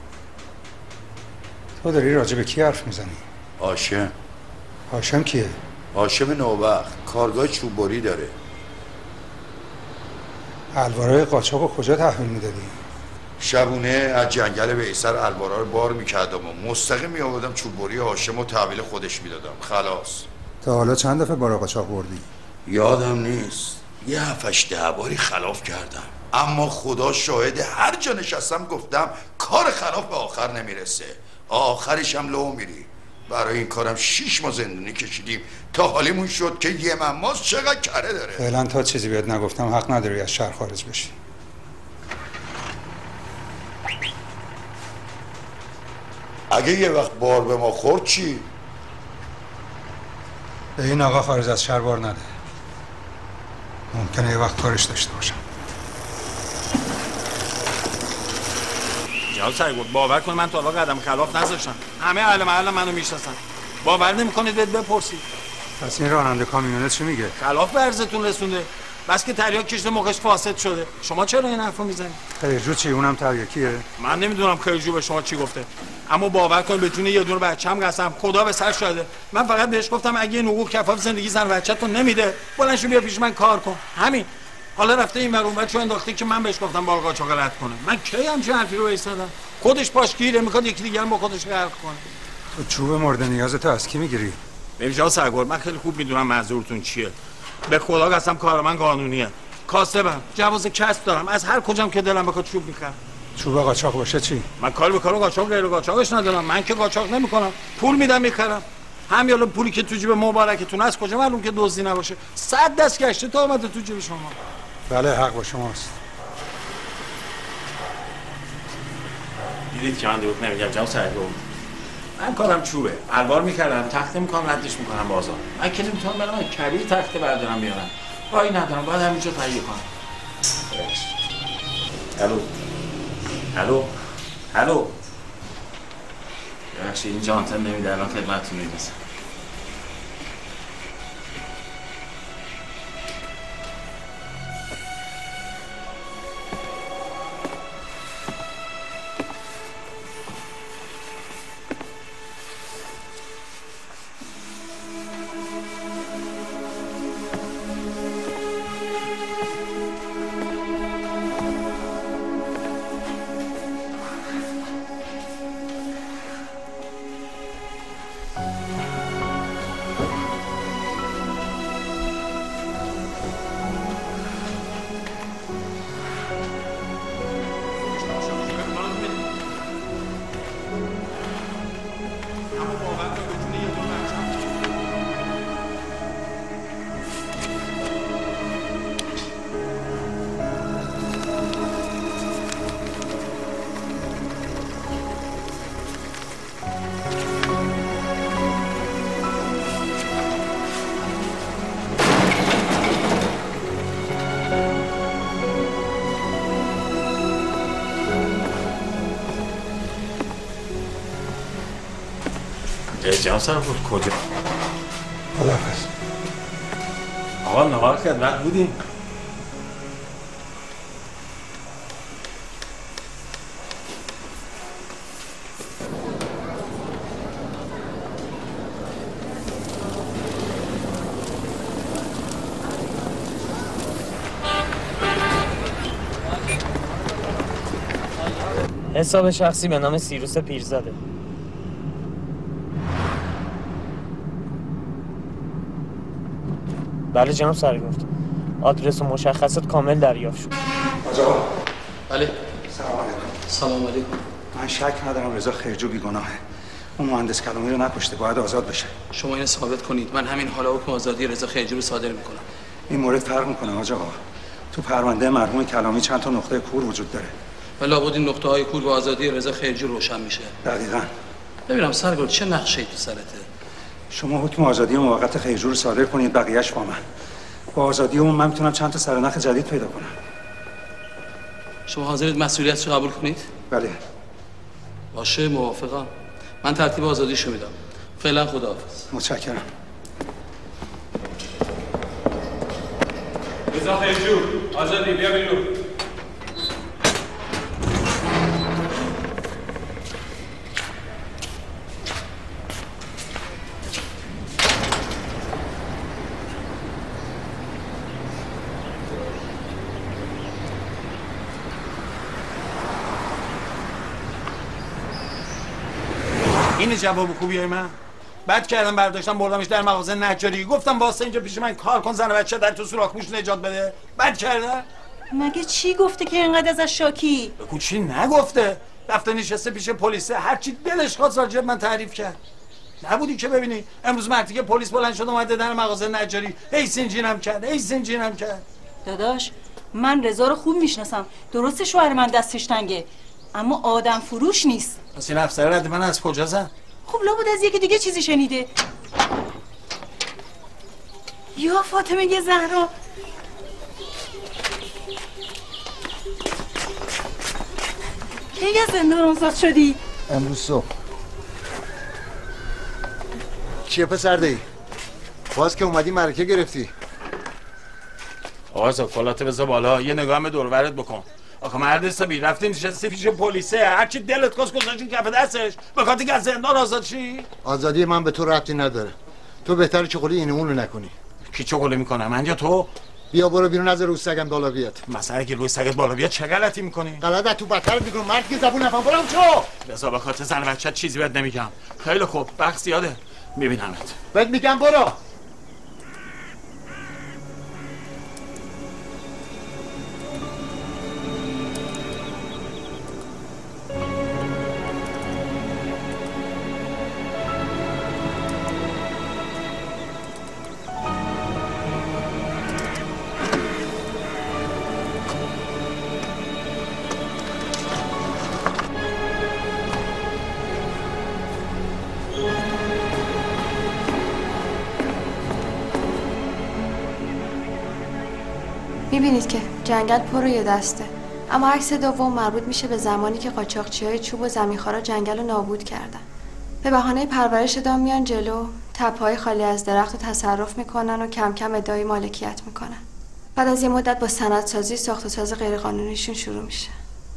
تو داری راجع به کی حرف میزنی؟ هاشم. هاشم کیه؟ هاشم نوبخت، کارگاه چوببری داره. الوارای قاچاقو کجا تحویل میدادی؟ شبونه از جنگل بیسر الوارا رو بار میکردم و مستقیم میآوردم چوببری هاشم و تحویل خودش میدادم. خلاص. تا حالا چند دفعه بار قاچاق بردی؟ یادم نیست، یه 7-8 باری خلاف کردم، اما خدا شاهد هر جا نشستم گفتم کار خلاف به آخر نمیرسه، آخرش هم لو میری. برای این کارم 6 ماه زندونی کشیدیم تا حالیمون شد که یه مماز چقدر کره داره. فعلا تا چیزی بهت نگفتم حق نداری از شهر خارج بشی. اگه یه وقت بار به ما خورد چی؟ به این آقا خارج از شهر بار نده. ممکنه یه وقت کارش داشته باشم. جناب سرگرد باور کن من تا حالا قدم خلاف نذاشتم. همه اهل محل منو میشناسن. باور نمیکنید بپرسید. پس این راننده کامیونه چی میگه؟ خلاف به عرضتون رسونده. بس که تریاک کشته موقعش فاسد شده. شما چرا این حرفو میزنید؟ خیرجو چی؟ اونم تریاکیه؟ من نمیدونم خیرجو به شما چی گفته، اما باور کن به جون یه دونه بچه‌م قسم، خدا به سر شاهده. من فقط بهش گفتم اگه این حقوق کفاف زندگی زن بچه‌تون نمیده، بلند شو بیا پیش من کار کن. همین. حالا رفته این ورون بچه‌و انداخته که من بهش گفتم با قاچاق رد کنه. من کی همچین حرفی رو ایستادم؟ خودش پاش گیره، میخواد یکی دیگه با خودش غرق کنه. تو چوب مورد نیازتو از کی میگیری؟ ببین جناب سرگرد، من خیلی خوب میدونم منظورتون چیه. به خدا قسم کار من قانونیه. کاسبم، جواز کسب دارم، از هر کجام که دلم بخواد چوب میخرم. چوب قاچاق باشه چی؟ من کار به کار قاچاق غیر قاچاقش ندارم. من که قاچاق نمیکنم، پول میدم میخرم. همین الان پولی که تو جیب مبارکتون از کجا معلوم که دزدی نباشه؟ 100 دست گشته تا اومده تو جیب شما. بله حق با شماست. دیدید که من دروغ نمیگم جناب سرگرد. من کارم چوبه، الوار میکردم، تخته میکنم، ردش میکنم بازار. من که نمیتونم برام کبیر تخته بردارم بیارم. راهی ندارم، باید همینجا تهیه کنم. الو ببخشید اینجا آنتن نمیده، الان خدمتتون میرسم. جناب سرگرد کجا؟ خداحافظ. آقا نهار خدمت بودیم. حساب شخصی به نام سیروس پیرزاده. بله جناب سرگرد، آدرس و مشخصات کامل دریافت شد. آقا بله. سلام علیکم. سلام علیکم. من شک ندارم رضا خیرجو بیگناهه. اون مهندس کلامی رو نکشته، باید آزاد بشه. شما اینو ثابت کنید، من همین حالا حکم آزادی رضا خیرجو رو صادر میکنم. این مورد فرق میکنه حاج آقا. تو پرونده مرحوم کلامی چند تا نقطه کور وجود داره. و لابد این نقطه های کور با آزادی رضا خیرجو روشن میشه. دقیقاً. ببینم سرگرد چه نقشه‌ای تو سرته؟ شما حکم آزادی موقت خیرجو رو صادر کنید، بقیه‌اش با من. با آزادی اون من میتونم چند تا سرنخ جدید پیدا کنم. شما حاضرید مسئولیتش رو قبول کنید؟ بله. باشه، موافقم. من ترتیب آزادیشو میدم. فعلا خداحافظ. متشکرم. رضا خیرجو آزادی، بیا بیرون. این جواب خوبیه من؟ بعد کردم برداشتم بردمش در مغازه نجاری، گفتم واسه اینجا پیش من کار کن، زن و بچه در تو سوراخ موش نجات بده. بعد کردم. مگه چی گفته که اینقدر ازش شاکی؟ بگو چی نگفته. رفته نشسته پیش پلیس، هر چی دلش خواست راجع به من تعریف کرد. نبودی که ببینی امروز مرتی که پلیس بلند شد اومده در مغازه نجاری، هی سینجینم کرد. داداش من رضا رو خوب میشناسم، درسته شوهر من دستش تنگه، اما آدم فروش نیست. پس این افسر رد من از کجا زن؟ خب لابد از یکی دیگه چیزی شنیده. یا فاطمه زهرا، کی از زندان آزاد شدی؟ امروز صبح. چیه پسر دی؟ باز که اومدی معرکه گرفتی؟ آقا کلات بذار بالا، یه نگاه به دور و برت بکن. آقا مرد حسابی رفتیم نشستی پیش پلیسه، هرچی دلت خواست گذاشتین کف دستش بخاطر که از زندان آزاد شی؟ آزادی من به تو ربطی نداره. تو بهتره چغلی این اونو نکنی. کی چغلی میکنه؟ من یا تو؟ بیا برو بیرون از روی سگم بالا بیاد. مثلا اگه روی سگت بالا بیاد چه غلطی میکنی؟ غلط تو بدتر میگم، مرد که زبون نفهم. برام چو بذار به خاطر زن بچت چیزی بهت نمیگم. خیلی خوب، وقت زیاده. میبینمت. بهت میگم برو. میبینید که جنگل پر یه دسته، اما عکس دوم مربوط میشه به زمانی که قاچاقچی‌های چوب و زمینخوارا جنگل رو نابود کردن. به بهانه پرورش دام میان جلو، تپه‌های خالی از درخت رو تصرف میکنن و کم کم ادعای مالکیت میکنن. بعد از یه مدت با سندسازی ساخت و ساز غیرقانونیشون شروع میشه.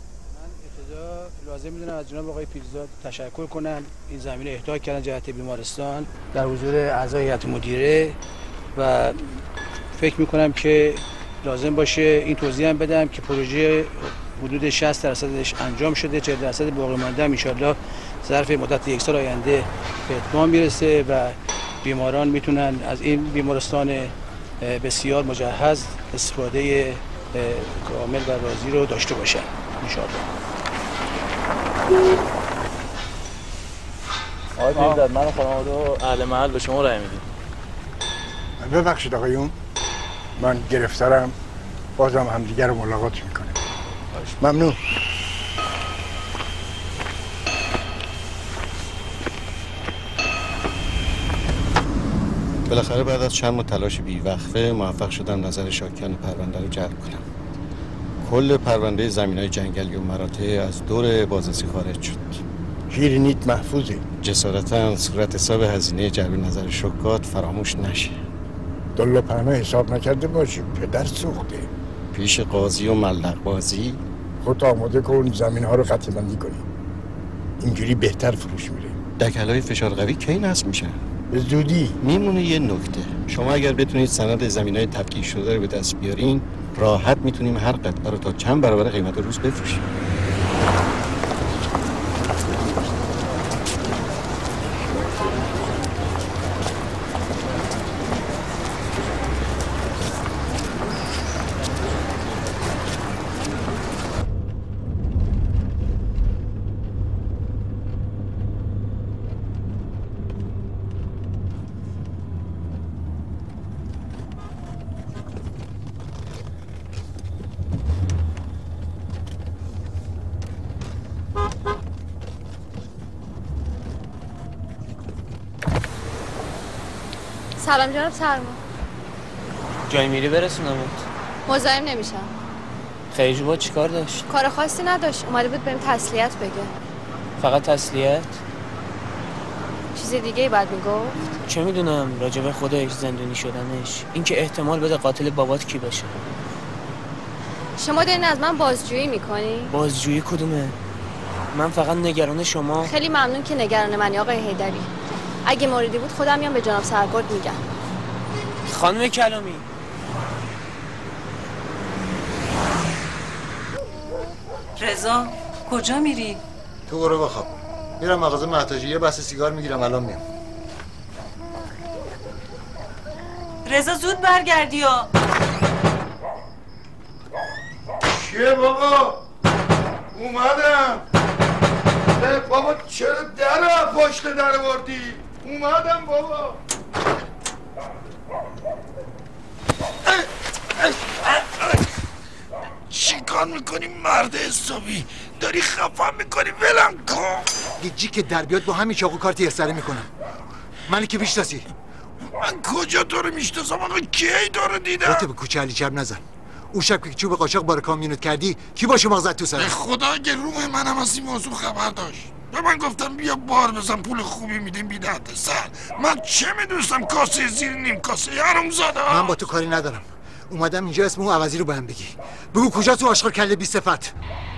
لازم میدونم از جناب آقای پیرزاد تشکر کنم، این زمین رو اهدا کردن جهت بیمارستان در حضور اعضای هیئت مدیره و فکر میکنم که لازم باشه این توضیح هم بدم که پروژه حدود 60%ش انجام شده، 40% باقی مانده ان شاءالله ظرف مدت 1 سال آینده به اتمام میرسه و بیماران میتونن از این بیمارستان بسیار مجهز استفاده کامل و راضی رو داشته باشن ان شاءالله. آقای پیرزاد، من و خانواده و اهل محل به شما رأی میدیم. ببخشید آقایون، من گرفتارم، بازم همدیگر رو ملاقات میکنیم. ممنون. بالاخره بعد از چند تلاش بی‌وقفه موفق شدم نظر شاکیان پرونده رو جلب کنم. کل پرونده زمین‌های جنگلی و مراتع از دور بازرسی خارج شد. شیرینیت محفوظه. جسارتاً صورت حساب هزینه جلب نظر شکات فراموش نشه. دلو پهنه حساب نکرده باشی، پدر سوخته. پیش قاضی و ملق بازی خود آماده کن زمین ها رو قطع بندی کنی، اینجوری بهتر فروش میره. دکل‌های فشار قوی کی نصب میشن؟ به زودی. میمونه یه نکته، شما اگر بتونید سند زمین‌های تفکیک شده رو به دست بیارین راحت میتونیم هر قطعه رو تا چند برابر قیمت روز بفروشیم. سلام جناب سرما. جای میری برسونمت؟ مزاحم نمیشم. خیلی با چیکار داشت؟ کار خاصی نداشت، اومده بود بهم تسلیت بگه. فقط تسلیت؟ چیز دیگه ای بعد میگفت؟ چه میدونم، راجب خودش، زندونی شدنش، اینکه احتمال بده قاتل بابات کی باشه. شما دارین از من بازجویی میکنی؟ بازجویی کدومه؟ من فقط نگران شما. خیلی ممنون که نگران منی آقای حیدری. اگه موردی بود خودم میام به جناب سرگرد میگم. خانم کلامی، رضا کجا میری؟ تو برو بخواب. میرم مغازه محتاجی، یه بسته سیگار میگیرم الان میام. رضا زود برگردی ها. چیه بابا؟ اومدم. بابا چرا در پشت در وردی؟ اومدم بابا. چی کار میکنی مرد حسابی؟ داری خفا میکنی، ولم کن. گیجی که در بیاد با همین چاقو کارتی استری میکنم. منی که میشناسی؟ من کجا تو رو میشناسم آقا؟ کی تو رو دیدم؟ خودت به کوچه علی جب نزن. اون شب که چوب قاچاق بار کامیونت کردی کی باشه مغزت تو سر؟ به خدا اگه روح منم از این موضوع خبر داشت به من گفتم بیا بار بزن، پول خوبی میدیم بی درد سر. من چه میدونستم کاسه زیر نیم کاسه حرومزاده. من با تو کاری ندارم. اومدم اینجا اسم اون عوضی رو به هم بگی. بگو کجا تو آشغال کله بی صفت.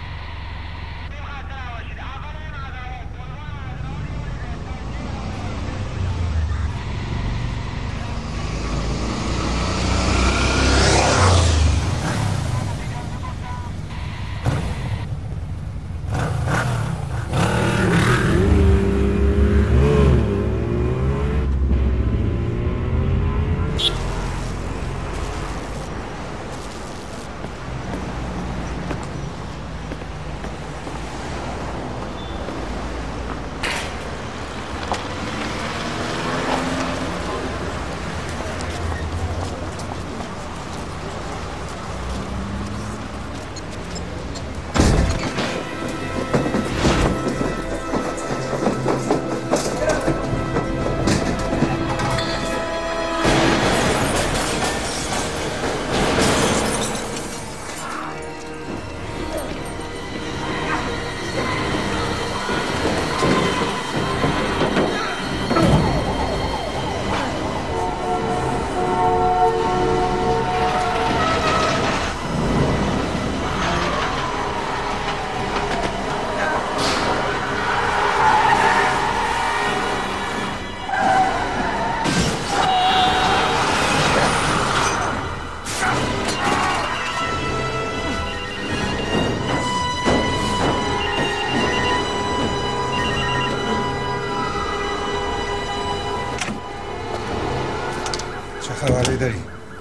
خبری داری؟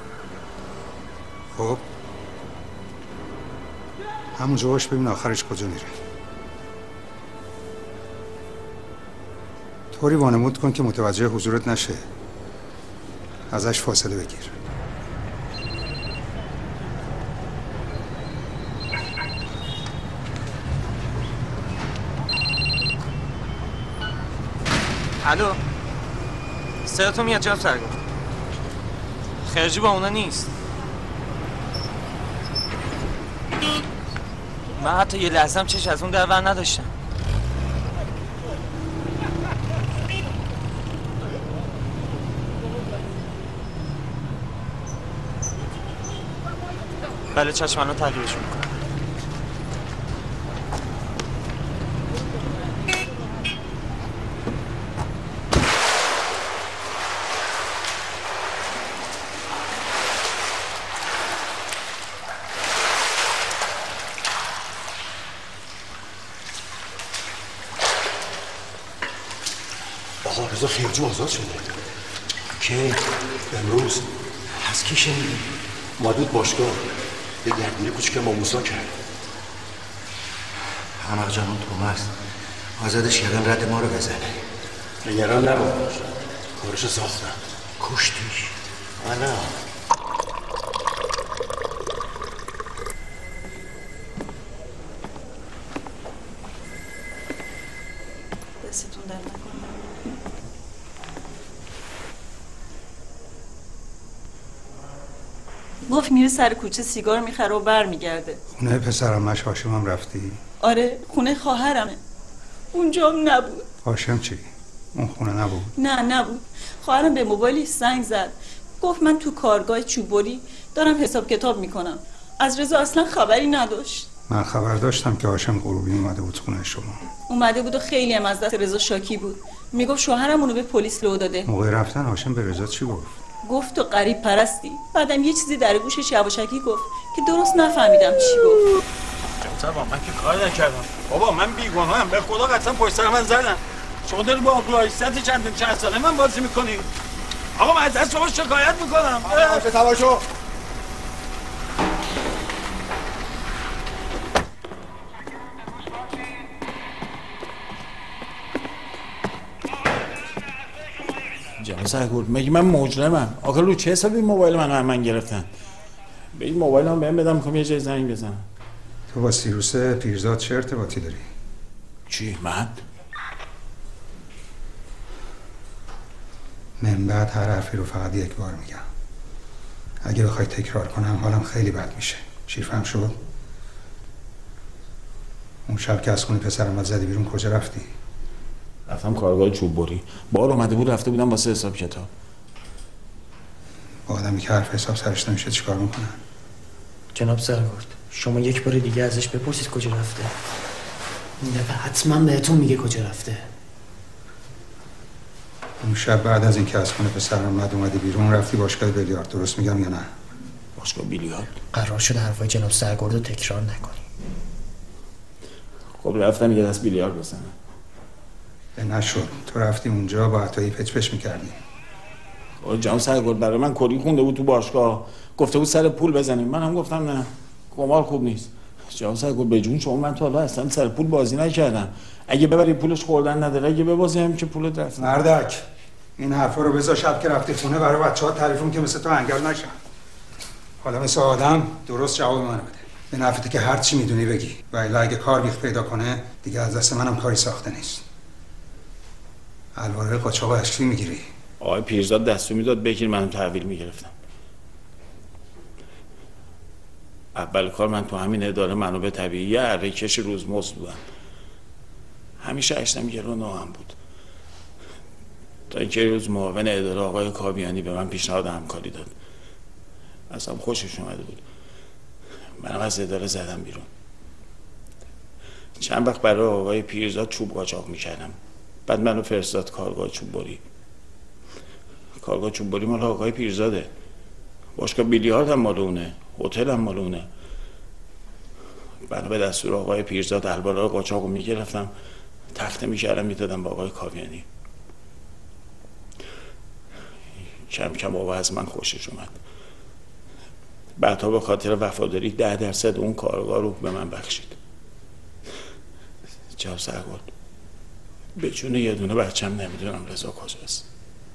خب همونجا باش ببین آخرش کجا میره. طوری وانمود کن که متوجه حضورت نشه. ازش فاصله بگیر. الو صداتون میاد جناب سرگرد؟ خرجی با اونا نیست. من حتی یه لحظه هم چش از اون در ور نداشتم. بله چشم الان تحلیلش میکنم. آقا رضا خیرجو آزاد شده. کی؟ امروز. از کی شنیدی؟ اومد باشگاه یه گردگیری کوچیک ماموسا کرد. حمق جانون توماس آزادش کردن رد ما رو بزنه. نگران نباش کارشو ساختم. کشتیش؟ نه دستتون در نکنه. گفت میره سر کوچه سیگار میخره و برمیگرده. خونه پسرم هاشم هم رفتی؟ آره خونه خواهرمه. اونجا هم نبود. هاشم چی؟ اون خونه نبود؟ نه نبود. خواهرم به موبایلش زنگ زد. گفت من تو کارگاه چوبوری دارم حساب کتاب میکنم. از رضا اصلا خبری نداشت. من خبر داشتم که هاشم غروبی اومده بود خونه شما. اومده بود و خیلی هم از دست رضا شاکی بود. میگفت شوهرم اونو به پلیس لو داده. موقع رفتن هاشم به رضا چی گفت؟ گفت تو غریب پرستی. بعدم یه چیزی در گوشش یواشکی گفت که درست نفهمیدم چی گفت. جناب من که کاری نکردم. بابا من بیگناهم. به خدا قسم پشت سر من زدن. شما داری با آقلایست چند ساله من بازی میکنی؟ آقا من از دست شما شکایت میکنم. باشه تواشو. جناب سرگرد مگه من مجرمم؟ آقا رو چه حسابی موبایل من گرفتن؟ به این موبایل هم بهم بدم میخوام یه جای زنگ بزنم. تو با سیروس پیرزاد چه ارتباطی داری؟ چی؟ من بعد هر حرفی رو فقط یک بار میگم. اگه بخوای تکرار کنم حالم خیلی بد میشه. چی فهم شد؟ اون شب که از خونه پسرم زدی بیرون کجا رفتی؟ رفتم کارگاه چوببری. بار اومده بود رفته بودم واسه حساب کتاب. با آدمی که حرف حساب سرش نمیشه چیکار میکنن؟ جناب سرگرد شما یک بار دیگه ازش بپرسید کجا رفته. این دفعه حتما بهتون میگه کجا رفته. اون شب بعد از اینکه از خونه پسرم اومد اومدی بیرون رفتی باشگاه بیلیارد، درست میگم یا نه؟ باشگاه بیلیارد؟ قرار شده حرفای جناب سرگرد رو تکرار نکنی. خب رفتم یه دست بیلیارد بزنم. نشد. تو رفتی اونجا با عطایی پچ پچ میکردی. جناب سرگرد برای من کلی خونده بود تو باشگاه، گفته بود سر پول بزنیم. منم گفتم نه، قمار خوب نیست. جناب سرگرد به جون شما من تا حالا اصلا سر پول بازی نکردم. اگه ببری پولش خوردن نداره، اگه ببازیم که پولت رفت. مردک این حرفا رو بذار شب که رفتی خونه برای بچه‌ها تعریفون که مثل تو انگل نشن. حالا مثل آدم درست جواب منو بده. به نفعته که هر چی میدونی بگی. و الا اگه کار بیخ پیدا کنه دیگه از دست منم کاری ساخته نیست. الواره قاچاق اشکی میگیری. آقای پیرزاد دستور میداد بگیر، منم تحویل میگرفتم. اول کار من تو همین اداره منابع طبیعی اره کش روزمزد بودم. همیشه 8 گرون ناهم بود. تا اینکه روز معاون اداره آقای کاویانی به من پیشنهاد همکاری داد. اصلا خوشش اومده بود. منم از اداره زدم بیرون. چند وقت برای آقای پیرزاد چوب قاچاق میکردم. بعد منو فرستاد کارگاه چوببری. کارگاه چوببری مال آقای پیرزاده. باشگاه بیلیارد هم مال اونه، هتل هم مال اونه. بنا به دستور آقای پیرزاد الباره قاچاقو میگرفتم، تخته میکردم میدادم به آقای کاویانی. کم کم آقا از من خوشش اومد. بعدها به خاطر وفاداری 10% اون کارگاه رو به من بخشید. جناب سرگرد به جون یه دونه بچم نمیدونم رضا کجاست.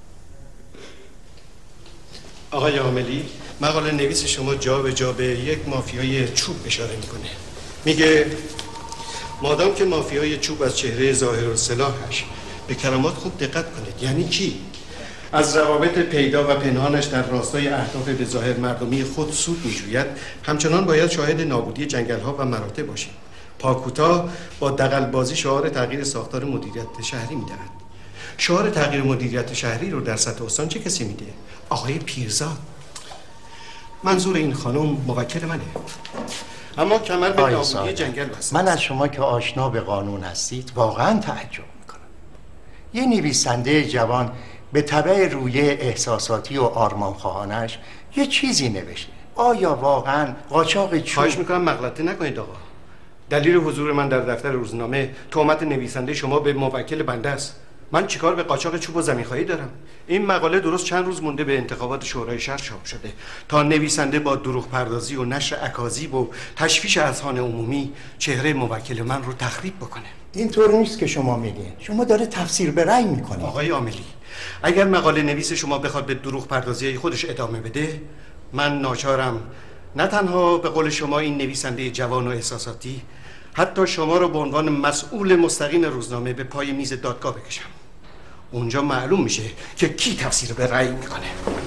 آقای عاملی، مقاله نویس شما جا به یک مافیای چوب اشاره میکنه. میگه مادام که مافیای چوب از چهره ظاهر و سلاحش به کلمات خوب دقت کنید. یعنی چی؟ از روابط پیدا و پنهانش در راستای اهداف به ظاهر مردمی خود سود می‌جوید، همچنان باید شاهد نابودی جنگل‌ها و مراتع باشیم. پاکوتا با دغل‌بازی شعار تغییر ساختار مدیریت شهری میدهد. شعار تغییر مدیریت شهری رو در سطح استان چه کسی میده؟ آقای پیرزاد. منظور این خانم موکل منه. اما کمر به نابودی جنگل بسته. من از شما که آشنا به قانون هستید واقعا تعجب میکنم. یه نویسنده جوان به تبع رویه احساساتی و آرمانخواهانش یه چیزی نوشته. آیا واقعا قاچاق چوب؟ خواهش میکنم مغلطه نکنید آقا. دلیل حضور من در دفتر روزنامه تهمت نویسنده شما به موکل بنده است. من چیکار به قاچاق چوب و زمینخواهی دارم؟ این مقاله درست چند روز مونده به انتخابات شورای شهر چاپ شده تا نویسنده با دروغ پردازی و نشر اکاذیب و تشویش اذهان عمومی چهره موکل من رو تخریب بکنه. اینطور نیست که شما میگین. شما داره تفسیر به رأی میکنید. آقای عاملی، اگر مقاله نویس شما بخواد به دروغ پردازی خودش ادامه بده، من ناچارم نه تنها به قول شما این نویسنده جوان و احساساتی، حتی شما رو به عنوان مسئول مستقیم روزنامه به پای میز دادگاه بکشم. اونجا معلوم میشه که کی تفسیر به رأی میکنه.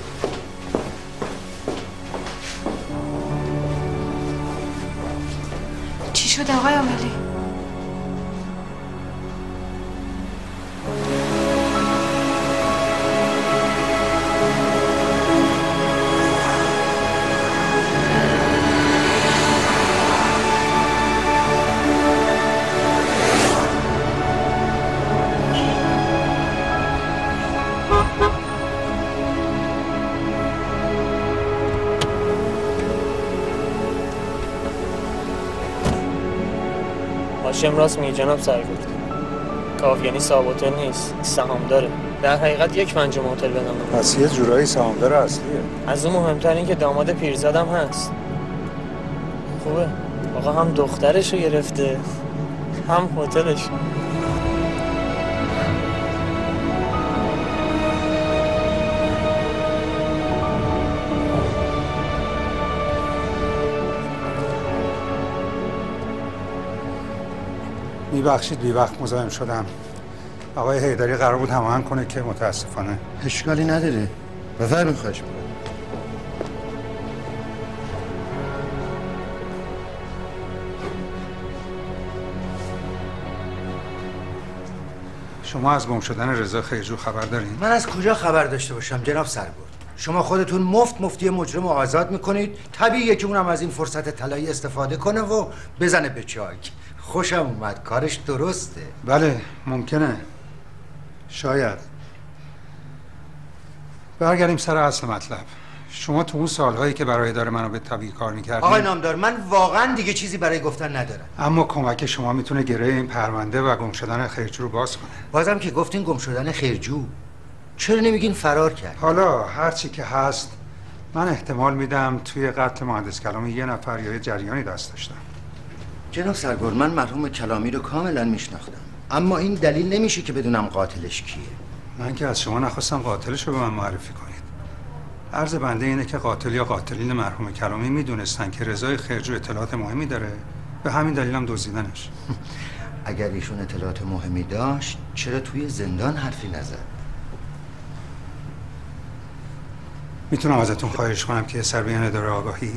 چی شده آقای عاملی؟ هاشم راست میگه جناب سرگرد. کاویانی صاحب هتل نیست، سهام داره. در حقیقت 1/5 هتل به نام اونه. پس یه جورایی سهامدار اصلیه. از اون مهمتر این که داماد پیرزادم هست. خوبه آقا هم دخترشو گرفته هم هتلش. میبخشید بی وقت مزاحم شدم. آقای حیدری قرار بود هماهنگ کنه که متاسفانه. اشکالی نداره. بفرمایید. خواهش می‌کنم. شما از گم شدن رضا خیرجو خبر دارین؟ من از کجا خبر داشته باشم جناب سرگرد؟ شما خودتون مفتی مجرم رو آزاد میکنید، طبیعیه که اونم از این فرصت طلایی استفاده کنه و بزنه به چاک. خوشم اومد، کارش درسته. بله ممکنه، شاید. برگردیم سر اصل مطلب. شما تو اون سالهایی که برای اداره منابع طبیعی کار میکردید، آقای نامدار، من واقعا دیگه چیزی برای گفتن ندارم. اما کمک شما میتونه گره این پرونده و گم شدن خیرجو رو باز کنه. بازم که گفتین گم شدن خیرجو، چرا نمیگین فرار کرد؟ حالا هر چی که هست، من احتمال میدم توی قتل مهندس کلامی یه نفر یا یه جریانی دست داشتم. جناب سرگرد، من مرحوم کلامی رو کاملا میشناختم، اما این دلیل نمیشه که بدونم قاتلش کیه. من که از شما نخواستم قاتلش رو به من معرفی کنید. عرض بنده اینه که قاتل یا قاتلین مرحوم کلامی میدونستن که رضای خیرجو اطلاعات مهمی داره، به همین دلیل هم دزدیدنش. اگر ایشون اطلاعات مهمی داشت، چرا توی زندان حرفی نزد؟ میتونم ازتون خواهش کنم که سر بیان اداره آگاهی؟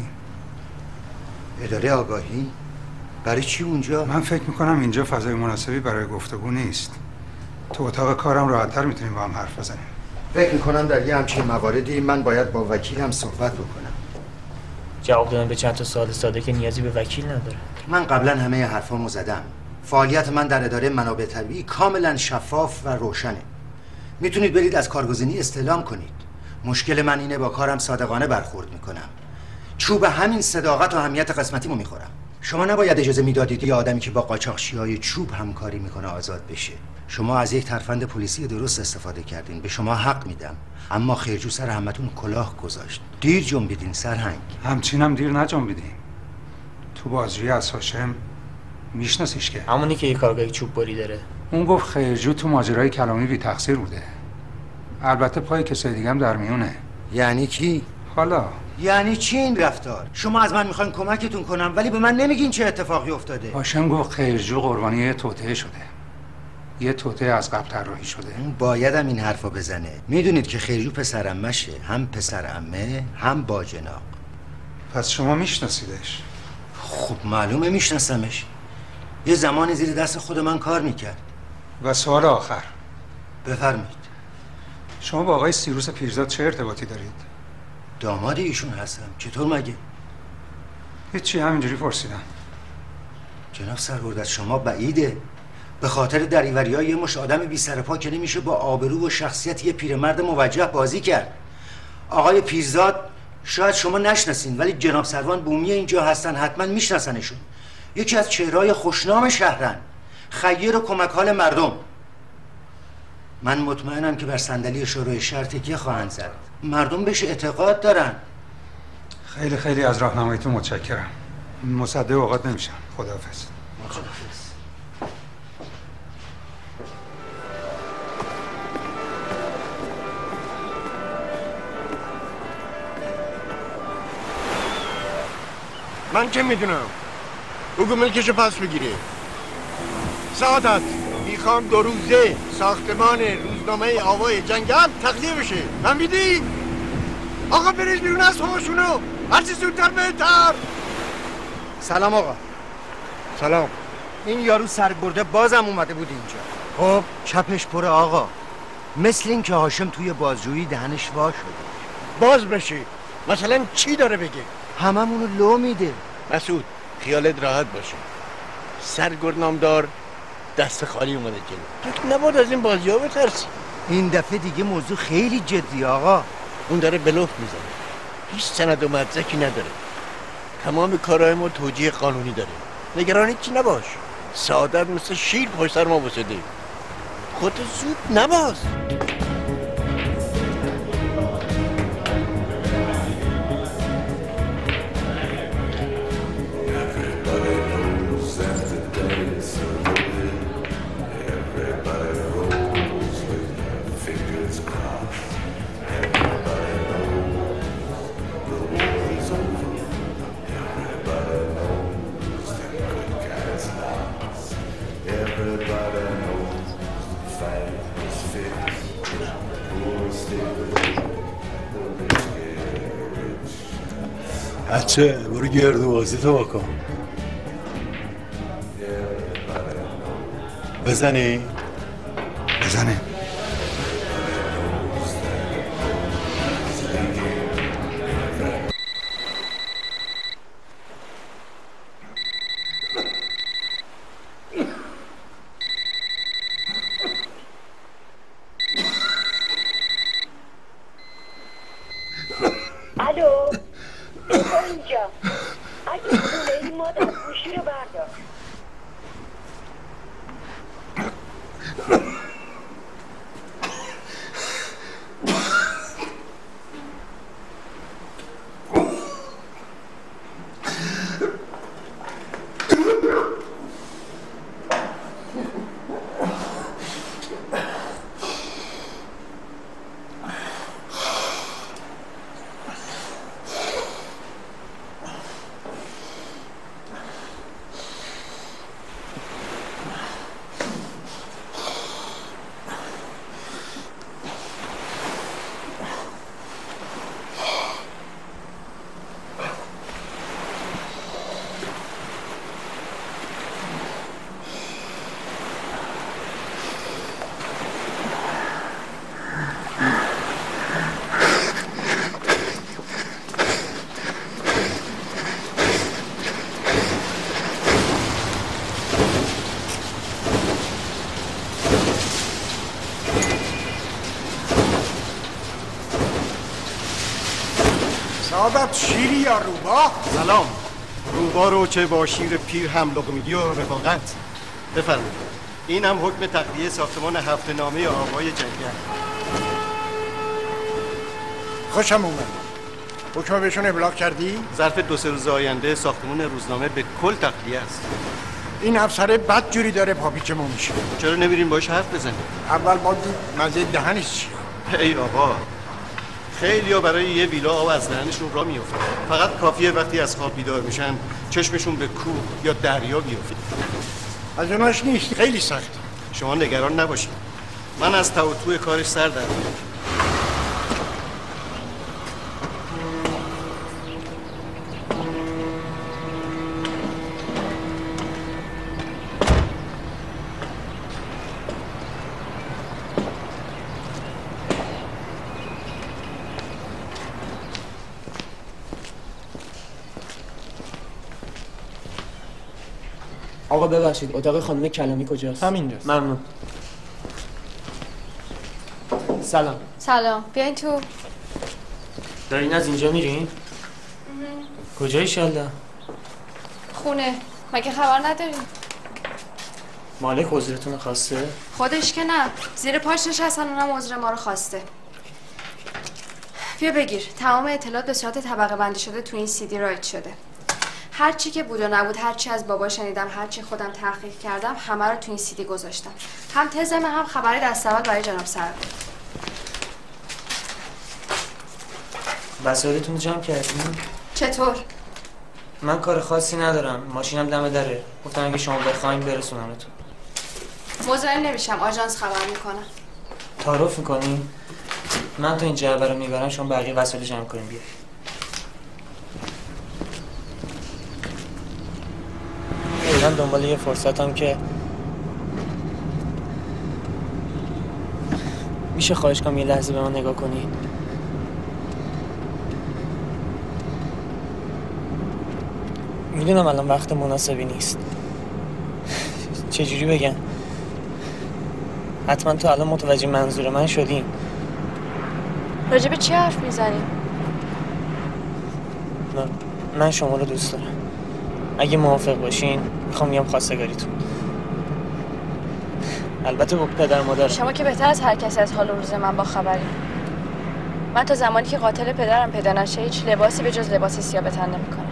اداره آگاهی؟ برای چی اونجا؟ من فکر میکنم اینجا فضای مناسبی برای گفتگو نیست. تو اتاق کارم راحت‌تر میتونیم با هم حرف بزنیم. فکر میکنم در یه همچین مواردی من باید با وکیلم صحبت بکنم. جواب دادن به چند تا سوال ساده که نیازی به وکیل نداره. من قبلا همه حرفامو زدم. فعالیت من در اداره منابع طبیعی کاملا شفاف و روشنه. میتونید برید از کارگزینی استعلام کنید. مشکل من اینه با کارم صادقانه برخورد میکنم. چوب همین صداقت و اهمیت قسمتیمو میخورم. شما نباید اجازه میدادید یه آدمی که با قاچاقچیای چوب همکاری میکنه آزاد بشه. شما از یک ترفند پلیسی درست استفاده کردین، به شما حق میدم، اما خیرجو سر همتون کلاه گذاشت. دیر جنبیدین سرهنگ. همچینم دیر نجنبیدیم. تو بازجویی از هاشم میشناسیش که؟ همونی که یه کارگاه چوب بری داره. اون گفت خیرجو تو ماجرای کلامی بی تقصیر بوده. البته پای کسای دیگه هم در میونه. یعنی کی؟ حالا یعنی چی این رفتار؟ شما از من میخواین کمکتون کنم ولی به من نمیگین چه اتفاقی افتاده. هاشم گفت خیرجو قربانی یه توطئه شده. یه توطئه از قبل طراحی شده. بایدم این حرفو بزنه. میدونید که خیرجو پسر عمشه، هم پسر عمه هم باجناق. پس شما میشناسیدش؟ خب معلومه میشناسمش. یه زمانی زیر دست خود من کار میکرد. و سوال آخر، بفرمایید. شما با آقای سیروس پیرزاد چه ارتباطی دارید؟ داماد ایشون هستم. چطور مگه؟ هیچی، همینجوری پرسیدم. جناب سرگرد، از شما بعیده. به خاطر دریوریای یه مش آدم بی سر پا که نمیشه با آبرو و شخصیت یه پیرمرد موجه بازی کرد. آقای پیرزاد شاید شما نشناسین، ولی جناب سروان بومی اینجا هستن، حتما میشناسنشون. یکی از چهره‌های خوشنام شهرن، خیر و کمک حال مردم. من مطمئنم که بر صندلی شورای شهر تکیه خواهند زد. مردم بهش اعتقاد دارن. خیلی خیلی از راهنماییتون متشکرم. مصدق اوقات نمیشم. خداحافظ. خداحافظ. من که میدونم. بگو ملکشو پس بگیره. سعادت میخوام 2 روزه ساختمان روزنامه آوای جنگل تخلیه بشه. فهمیدی؟ آقا بریز بیرون از هوشونو، هرچی زودتر بهتر. سلام آقا. سلام. این یارو سرگرده بازم اومده بود اینجا. خب چپش پره آقا. مثل این که هاشم توی بازجویی دهنش وا شده. باز بشه. مثلا چی داره بگه؟ هممونو لو میده. مسعود خیالت راحت باشه. سرگرد نامدار دست خالی اومده جلو. تو نباید از این بازی‌ها بترسی. این دفعه دیگه موضوع خیلی جدی آقا. اون داره بلوف میزنه. هیچ سند و مدرکی نداره. تمام کارهای ما توجیه قانونی داره. نگران چی نباش. سعادت مثل شیر پشت سر ما واسده. خودت زود نباز. بچه برو گردو بازی تو بکن. بزنی؟ بزنه. بذار اینجا. اگه خونه ای مادر گوشی رو بردار. سعادت شیری یا روبا؟ سلام. روبا رو چه با شیر پیر هم لقمگی و رفاقت. بفرمایید. این هم حکم تخلیه ساختمان هفته نامه آقای جنگل. خوشم اومد. حکم بهشون ابلاغ کردی؟ ظرف 2-3 روز آینده ساختمان روزنامه به کل تخلیه است. این افسر بد جوری داره پاپیچمون میشه. چرا نمیریم باش حرف بزنیم؟ اول ما مزه دهنش چیه؟ ای آقا، خیلیا برای یه ویلا آب از دهنشون را میفته. فقط کافیه وقتی از خواب بیدار میشن چشمشون به کوه یا دریا بیفته. از اوناش نیست، خیلی سخت. شما نگران نباشید، من از تو و توی کارش سر در میارم. آقا ببخشید اتاق خانم کلامی کجاست؟ همینجاست. ممنون. سلام. سلام، بیاین تو. دارین از اینجا میرین؟ کجای شالله؟ خونه. مگه خبر ندارین؟ مالک عذرتون خواسته؟ خودش که نه، زیر پاش نشستن، اونم عذر ما رو خواسته. بیا بگیر. تمام اطلاعات به صورت طبقه بندی شده تو این CD رایت شده. هر چی که بود و نبود، هر چی از بابا شنیدم، هر چی خودم تحقیق کردم، همه رو تو این CD گذاشتم. هم تزم، هم خبری دستاول برای جناب سرور. وسایلتون جمع کردین؟ چطور؟ من کار خاصی ندارم، ماشینم دم دره. گفتم اگه شما بخواین برسونمتون. مزاحم نمیشم، آژانس خبر میکنم. تعارف میکنین؟ من تا این جعبه رو میبرم، شما بقیه وسایل جمع کنین بیاین. من دنبال یه فرصتم که میشه خواهش کنم یه لحظه به من نگاه کنی؟ میدونم الان وقت مناسبی نیست. چجوری بگم؟ حتما تو الان متوجه منظور من شدین. راجع به چی حرف میزنی؟ من شما رو دوست دارم. اگه موافق باشین میخوام بیام خواستگاریتون. البته با پدر مادرم. شما که بهتر از هر کسی از حال و روز من با خبری. من تا زمانی که قاتل پدرم پیدا نشه هیچ لباسی به جز لباس سیاه به تن نمی‌کنم.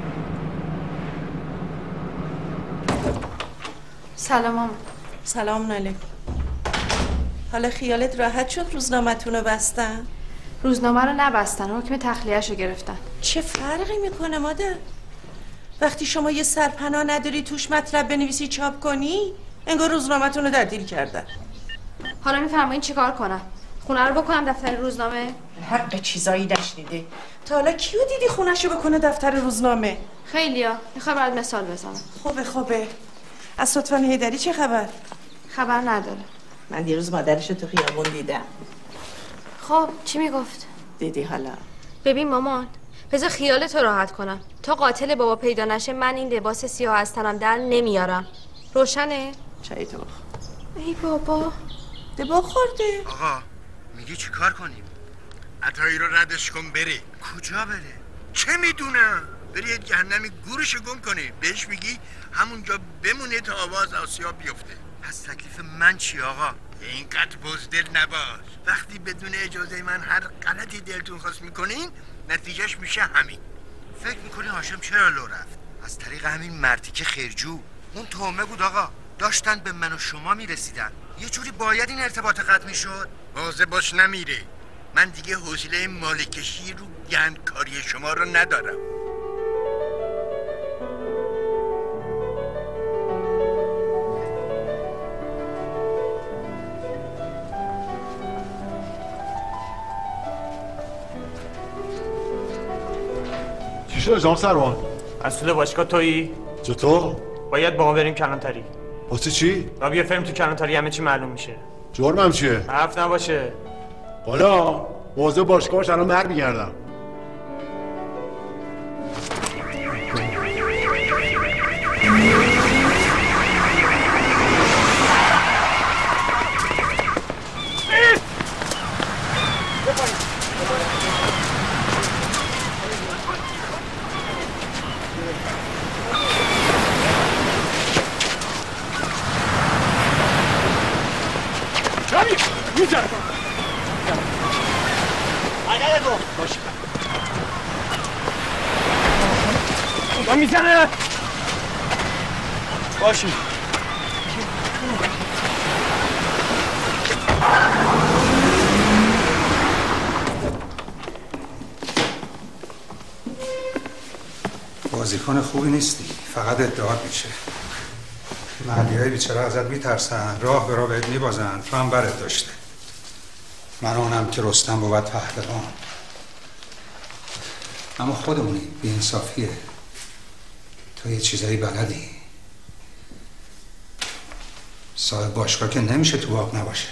سلام مامان. سلام علیکم. حالا خیالت راحت شد روزنامه‌تون رو بستن؟ روزنامه رو نبستن، حکم تخلیه‌اش رو گرفتن. چه فرقی میکنه مادر؟ وقتی شما یه سرپناه نداری توش مطلب بنویسی چاپ کنی، انگار روزنامه‌تون رو تعطیل کردن. حالا میفرمایین چیکار کنم؟ خونه رو بکنم دفتر روزنامه؟ حق چیزایی نشنیده. تا حالا کیو دیدی خونه‌شو بکنه دفتر روزنامه؟ خیلیا. میخوام برات مثال بزنم. خوبه. از صدفان هیدری چه خبر؟ خبر نداره. من دیروز مادرشو تو خیابون دیدم. خب چی میگفت؟ دیدی حالا؟ ببین مامان، بذار خیالتو راحت کنم. تا قاتل بابا پیدا نشه من این لباس سیاه از تنم در نمیارم. روشنه؟ چای تو بخور. ای بابا دبا خورده. آقا میگی چی کار کنیم؟ عطایی رو ردش کن بره. کجا بره؟ چه میدونم؟ بری یه جهنمی گورشو گم کنی، بهش میگی همونجا بمونه تا آواز آسیاب بیفته. پس تکلیف من چی آقا؟ اینقدر بزدل نباش. وقتی بدون اجازه من هر غلطی دلتون خواست میکنین، نتیجهش میشه همین. فکر میکنی هاشم چرا لو رفت؟ از طریق همین مرتیکه خرجو. اون تومه بود آقا، داشتن به من و شما میرسیدن. یه جوری باید این ارتباط قطع میشد. واضح باش نمیره. من دیگه حوصله مالکشی رو گندکاری شما رو ندارم. چی شده جناب سروان؟ مسئول باشگاه تویی؟ چطور؟ باید با ما بریم کلانتری. واسه چی؟ را بیا فیلم تو کلانتری همه چی معلوم میشه. جرمم چیه؟ حرف نباشه. حالا موضوع باشگاهش الان برمیگردم. میزنه باشه بازیکن خوبی نیستی، فقط ادعا میشه. محلیهای بیچاره ازت میترسن، راه به راه بهت میبازن، تو هم برت داشته. من اونم که رستم بود پهلوان. اما خودمونی بی‌انصافیه. تو یه چیزایی بلدی. صاحب باشگاه که نمیشه تو باغ نباشه.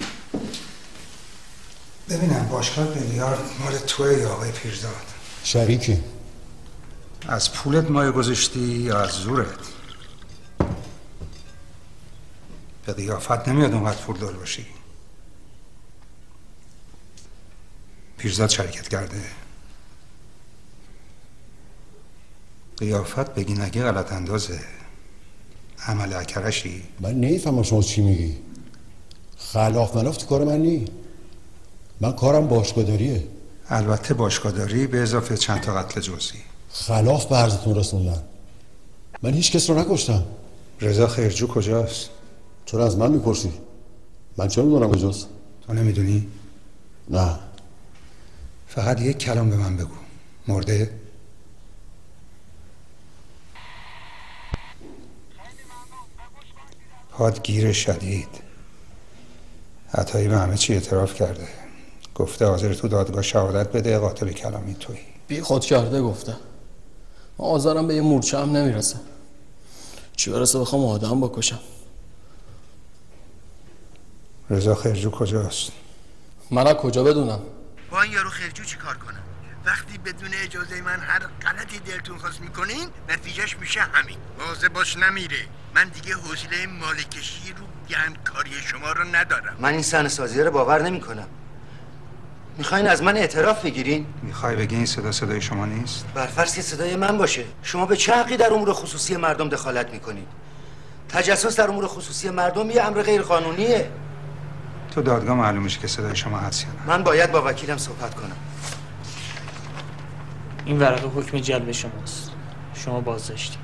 ببینم باشگاه بیلیارد مال توی یا آقای پیرزاد؟ شریکی. از پولت مایه گذاشتی یا از زورت؟ به قیافت نمیاد اونقدر پولدار باشی. پیرزاد شرکت کرده. قیافت بگی نگی غلط اندازه. عمل اکرشی. من نمیفهمم شما چی میگی. خلاف مناف تو کار من نی. من کارم باشگاهداریه. البته باشگاهداری به اضافه چند تا قتل جزئی. خلاف به عرضتون رسوندن. من هیچ کس رو نکشتم. رضا خیرجو کجاست؟ چرا از من میپرسی؟ من چه میدونم کجاست؟ تو نمیدونی؟ نه. فقط یک کلام به من بگو. مرده؟ پادگیر شدید. عطایی به همه چی اعتراف کرده. گفته حاضر تو دادگاه شهادت بده قاتل کلامی تویی. بی خود کرده گفته. آزارم به یه مورچه هم نمیرسه. چی برسه بخوام آدم بکشم. رضا خرجو کجاست؟ من از کجا بدونم؟ با این یارو خرجو چی کار کنم؟ وقتی بدون اجازه من هر غلطی دلتون خواست میکنین، نتیجهش میشه همین. واضح باش نمیره. من دیگه حوصله مالکشی رو گندکاری شما رو ندارم. من این صحنه سازی رو باور نمیکنم. میخواین از من اعتراف بگیرین؟ میخوای بگی این صدا صدای شما نیست؟ برفرض که صدای من باشه. شما به چه حقی در امور خصوصی مردم دخالت میکنید؟ تجسس در امور خصوصی مردم یه امر غیر قانونیه. تو دادگاه معلوم میشه که صدای شما هست یا نه. من باید با وکیلم صحبت کنم. این ورقه حکم جلب شماست. شما بازداشتی.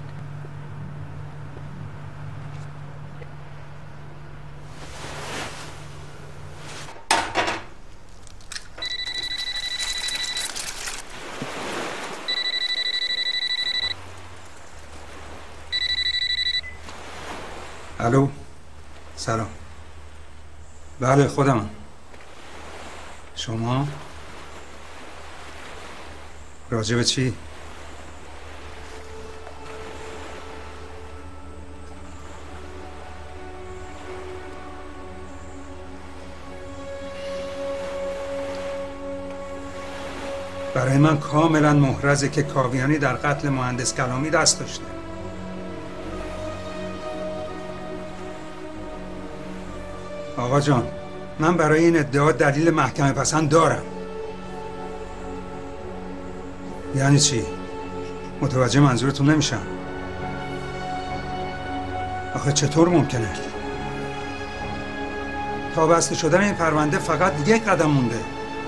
الو. سلام. بله خودم. شما؟ راجع به چی؟ برای من کاملا محرزه که کاویانی در قتل مهندس کلامی دست داشته. آقا جان، من برای این ادعا دلیل محکمه پسند دارم. یعنی چی؟ متوجه منظورتون نمیشم. آخه چطور ممکنه؟ تا بسته شدن این پرونده فقط یک قدم مونده.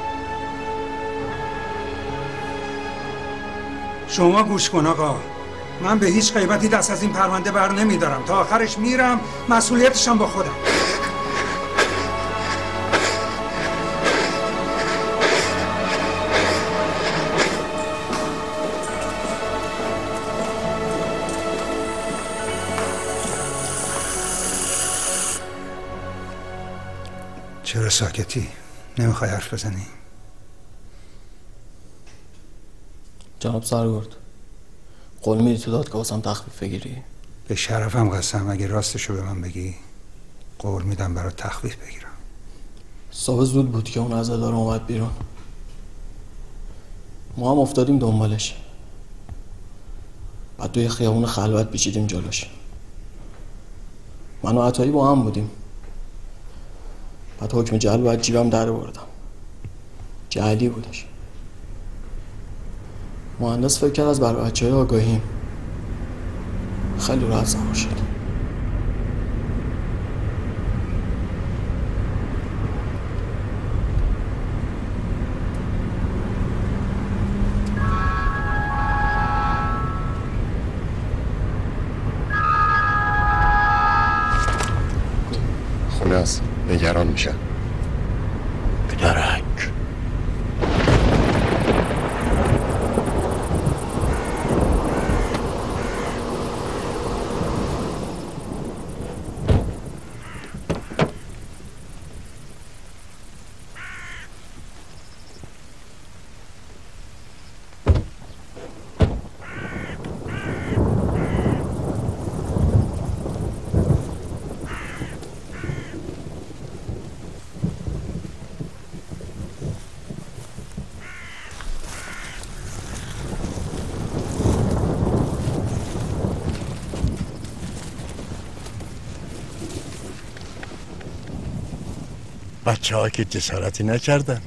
شما گوش کن آقا، من به هیچ قیمتی دست از این پرونده بر نمیدارم. تا آخرش میرم، مسئولیتشم با خودم. چرا ساکتی؟ نمیخوای حرف بزنی؟ جناب سرگرد، قول میدی تو دادگاه واسم تخفیف بگیری؟ به شرفم قسم، اگه راستشو به من بگی قول میدم برات تخفیف بگیرم. صبح زود بود که اون عزادار اومد بیرون. ما هم افتادیم دنبالش. بعد توی خیابون خلوت پیچیدیم جلوش. من و عطایی با هم بودیم. بعد حکم جعل باید جیبم در بردم. جعلی بودش. مهندس فکر کرد از بر بچه‌های آگاهیم. خیلی راحت سوار شد. خونه است، نگران میشن. پدرک بچه ها که جسارتی نکردن.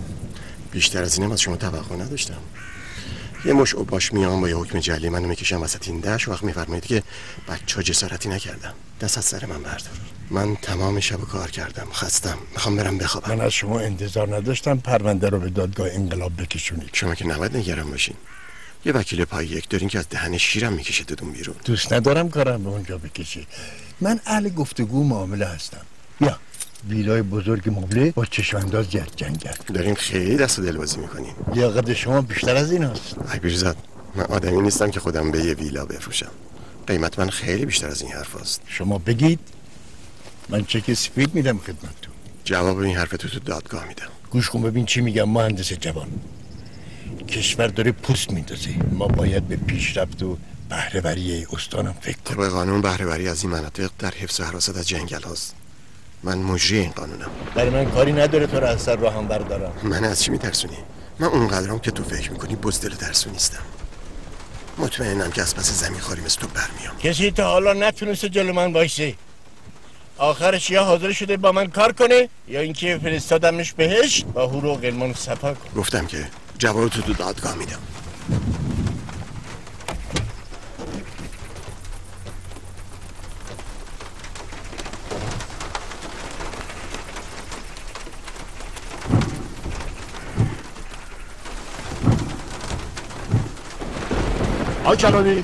بیشتر از اینم از شما توقع نداشتم. یه مش اوباش میام با یه حکم جعلی منو میکشم وسط این دشت، وقت میفرمایید که بچه ها جسارتی نکردن. دست از سر من بردار. من تمام شب کار کردم، خستم، میخوام برم بخوابم. من از شما انتظار نداشتم پرونده رو به دادگاه انقلاب بکشونید. شما که نباید نگران باشین. یه وکیل پای یک دارین که از دهن شیرم میکشه دادون بیرون. دوست ندارم کارم به اونجا بکشه. من اهل گفتگو معامله هستم. یا ویلای بزرگ مبله با چشمانداز جنگل. دارین خیلی دست و دل بازی میکنین. لیاقت شما بیشتر از این هست. ای بیرزاد، من آدمی نیستم که خودم به یه ویلا بفروشم. قیمت من خیلی بیشتر از این حرف هست. شما بگید، من چک سفید میدم خدمتتون. جواب این حرف تو دادگاه میدم. گوش کن ببین چی میگم مهندس جوان. کشور داره پوست میندازه. ما باید به پیشرفت و بهره‌وری استانم فکر کنیم. طبق قانون بهره‌وری از این مناطق در حفظ و حراست از جنگل هاست. من مجری این قانونم. برای من کاری نداره تو رو از سر راهم بردارم. من از چی میترسونی؟ من اونقدرام که تو فکر میکنی بزدل ترسو نیستم. مطمئنم که از پس زمین خاری مثل تو برمیام. کسی تا حالا نتونسته جلو من وایسه. آخرش یا حاضر شده با من کار کنه یا اینکه فرستادمش بهشت با هور و غلمان صفا کن. گفتم که جواب تو دادگاه میدم. آقای کلامی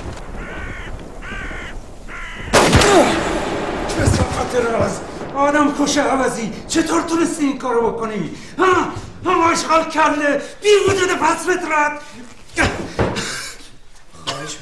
کسافت راز آدم کشه عوضی چطور تونستی این کارو بکنی؟ ها اشغال کرده بی وجود پس فطرت. خواهش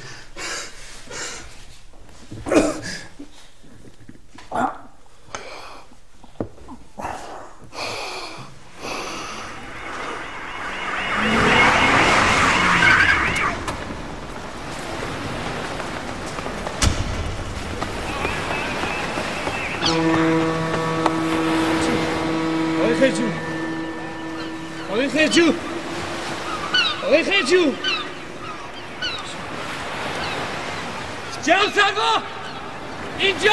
آقای خیرجو جناب سرگاه اینجا.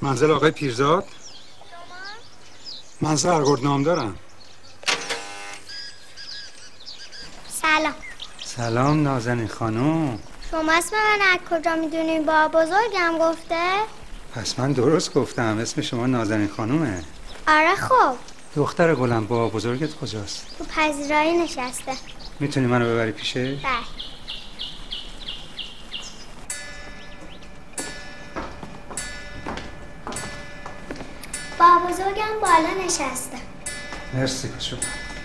منزل آقای پیرزاد؟ من سرگرد نام دارم. سلام. سلام نازنین خانم. شما اسم من از کجا میدونین؟ با بزرگم گفته؟ پس من درست گفتم، اسم شما نازنین خانومه. آره خب. دختر گلم با بزرگت کجاست؟ تو پذیرایی نشسته. میتونی منو ببری پیشش؟ بله. با بزرگم بالا نشسته. مرسی کشو.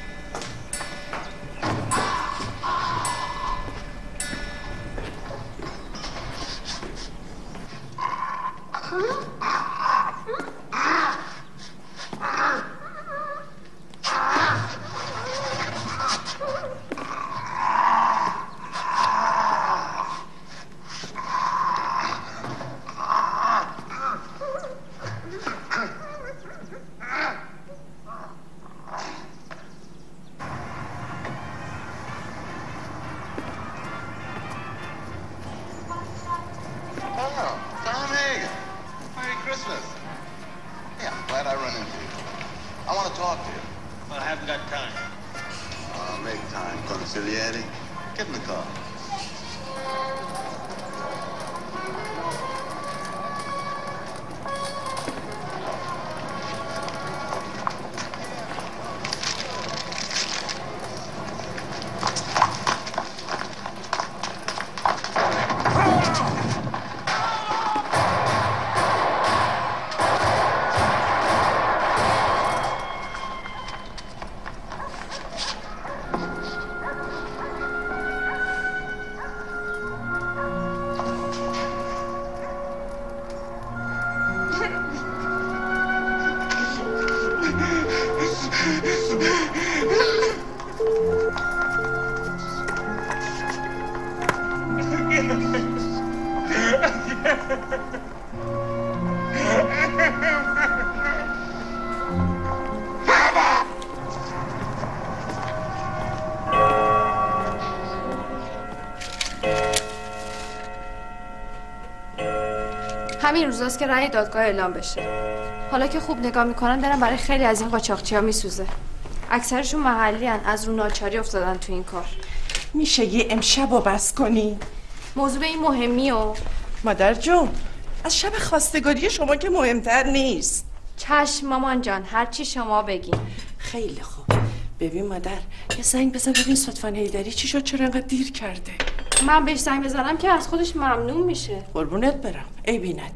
همین روزاست که رأی دادگاه اعلام بشه. حالا که خوب نگاه میکنن دارن برای خیلی از این قاچاقچی‌ها میسوزه. اکثرشون محلی هن. از رو ناچاری افتادن تو این کار. میشه یه امشب رو بس کنی؟ موضوع این مهمی و مادر جون از شب خواستگاری شما که مهمتر نیست. چشم مامان جان، هرچی شما بگین. خیلی خوب. ببین مادر یه زنگ بزن ببین صدفان هیدری چی شد، چرا انقدر دیر کرده؟ من بهش زنگ بزنم که از خودش ممنون میشه. قربونت برم، عیبی نداره.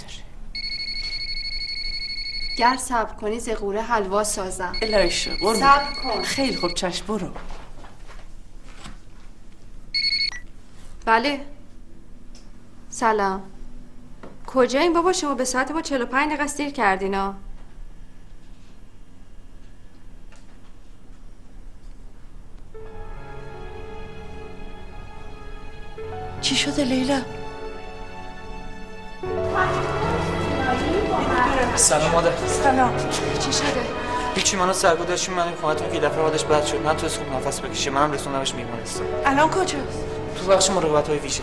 گر صبر کنی زغوره حلوا سازم. الهی شو صبر کن. خیلی خوب چشم برو. بله. سلام. کجایین بابا؟ شما به ساعت ما 45 دقیقه دیر کردین ها. چی شده لیلا؟ سلام مادر. سلام. چی شده؟ هیچی، منو سرگو داشتیم من خونتون که دفعه بعدش بد شد، من تو خوب نفس بکشه، منم رسوندمش بیمارستان. الان کجاست؟ تو بخش مراقبت‌های ویژه.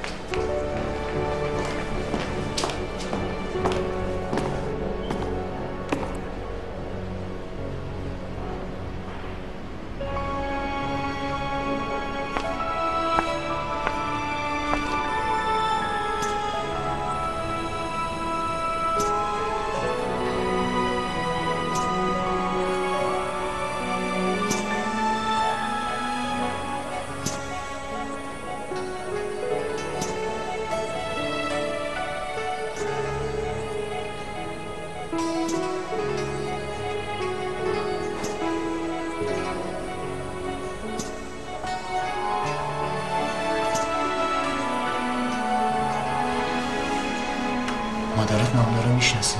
مادرت نامدار رو میشناسه؟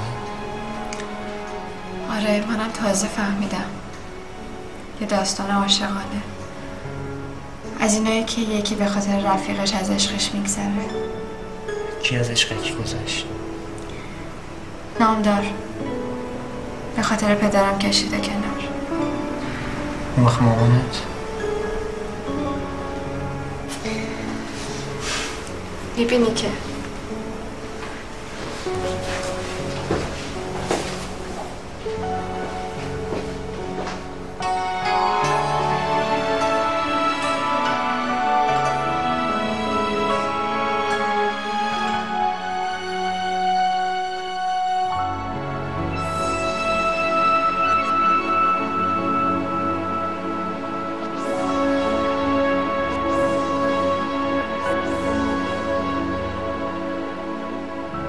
آره منم تازه فهمیدم. یه داستان عاشقانه از اینایی که یکی به خاطر رفیقش از عشقش میگذره. کی از عشق کی گذشت؟ نامدار به خاطر پدرم کشیده کنار. اون وقت مامانت؟ میبینی که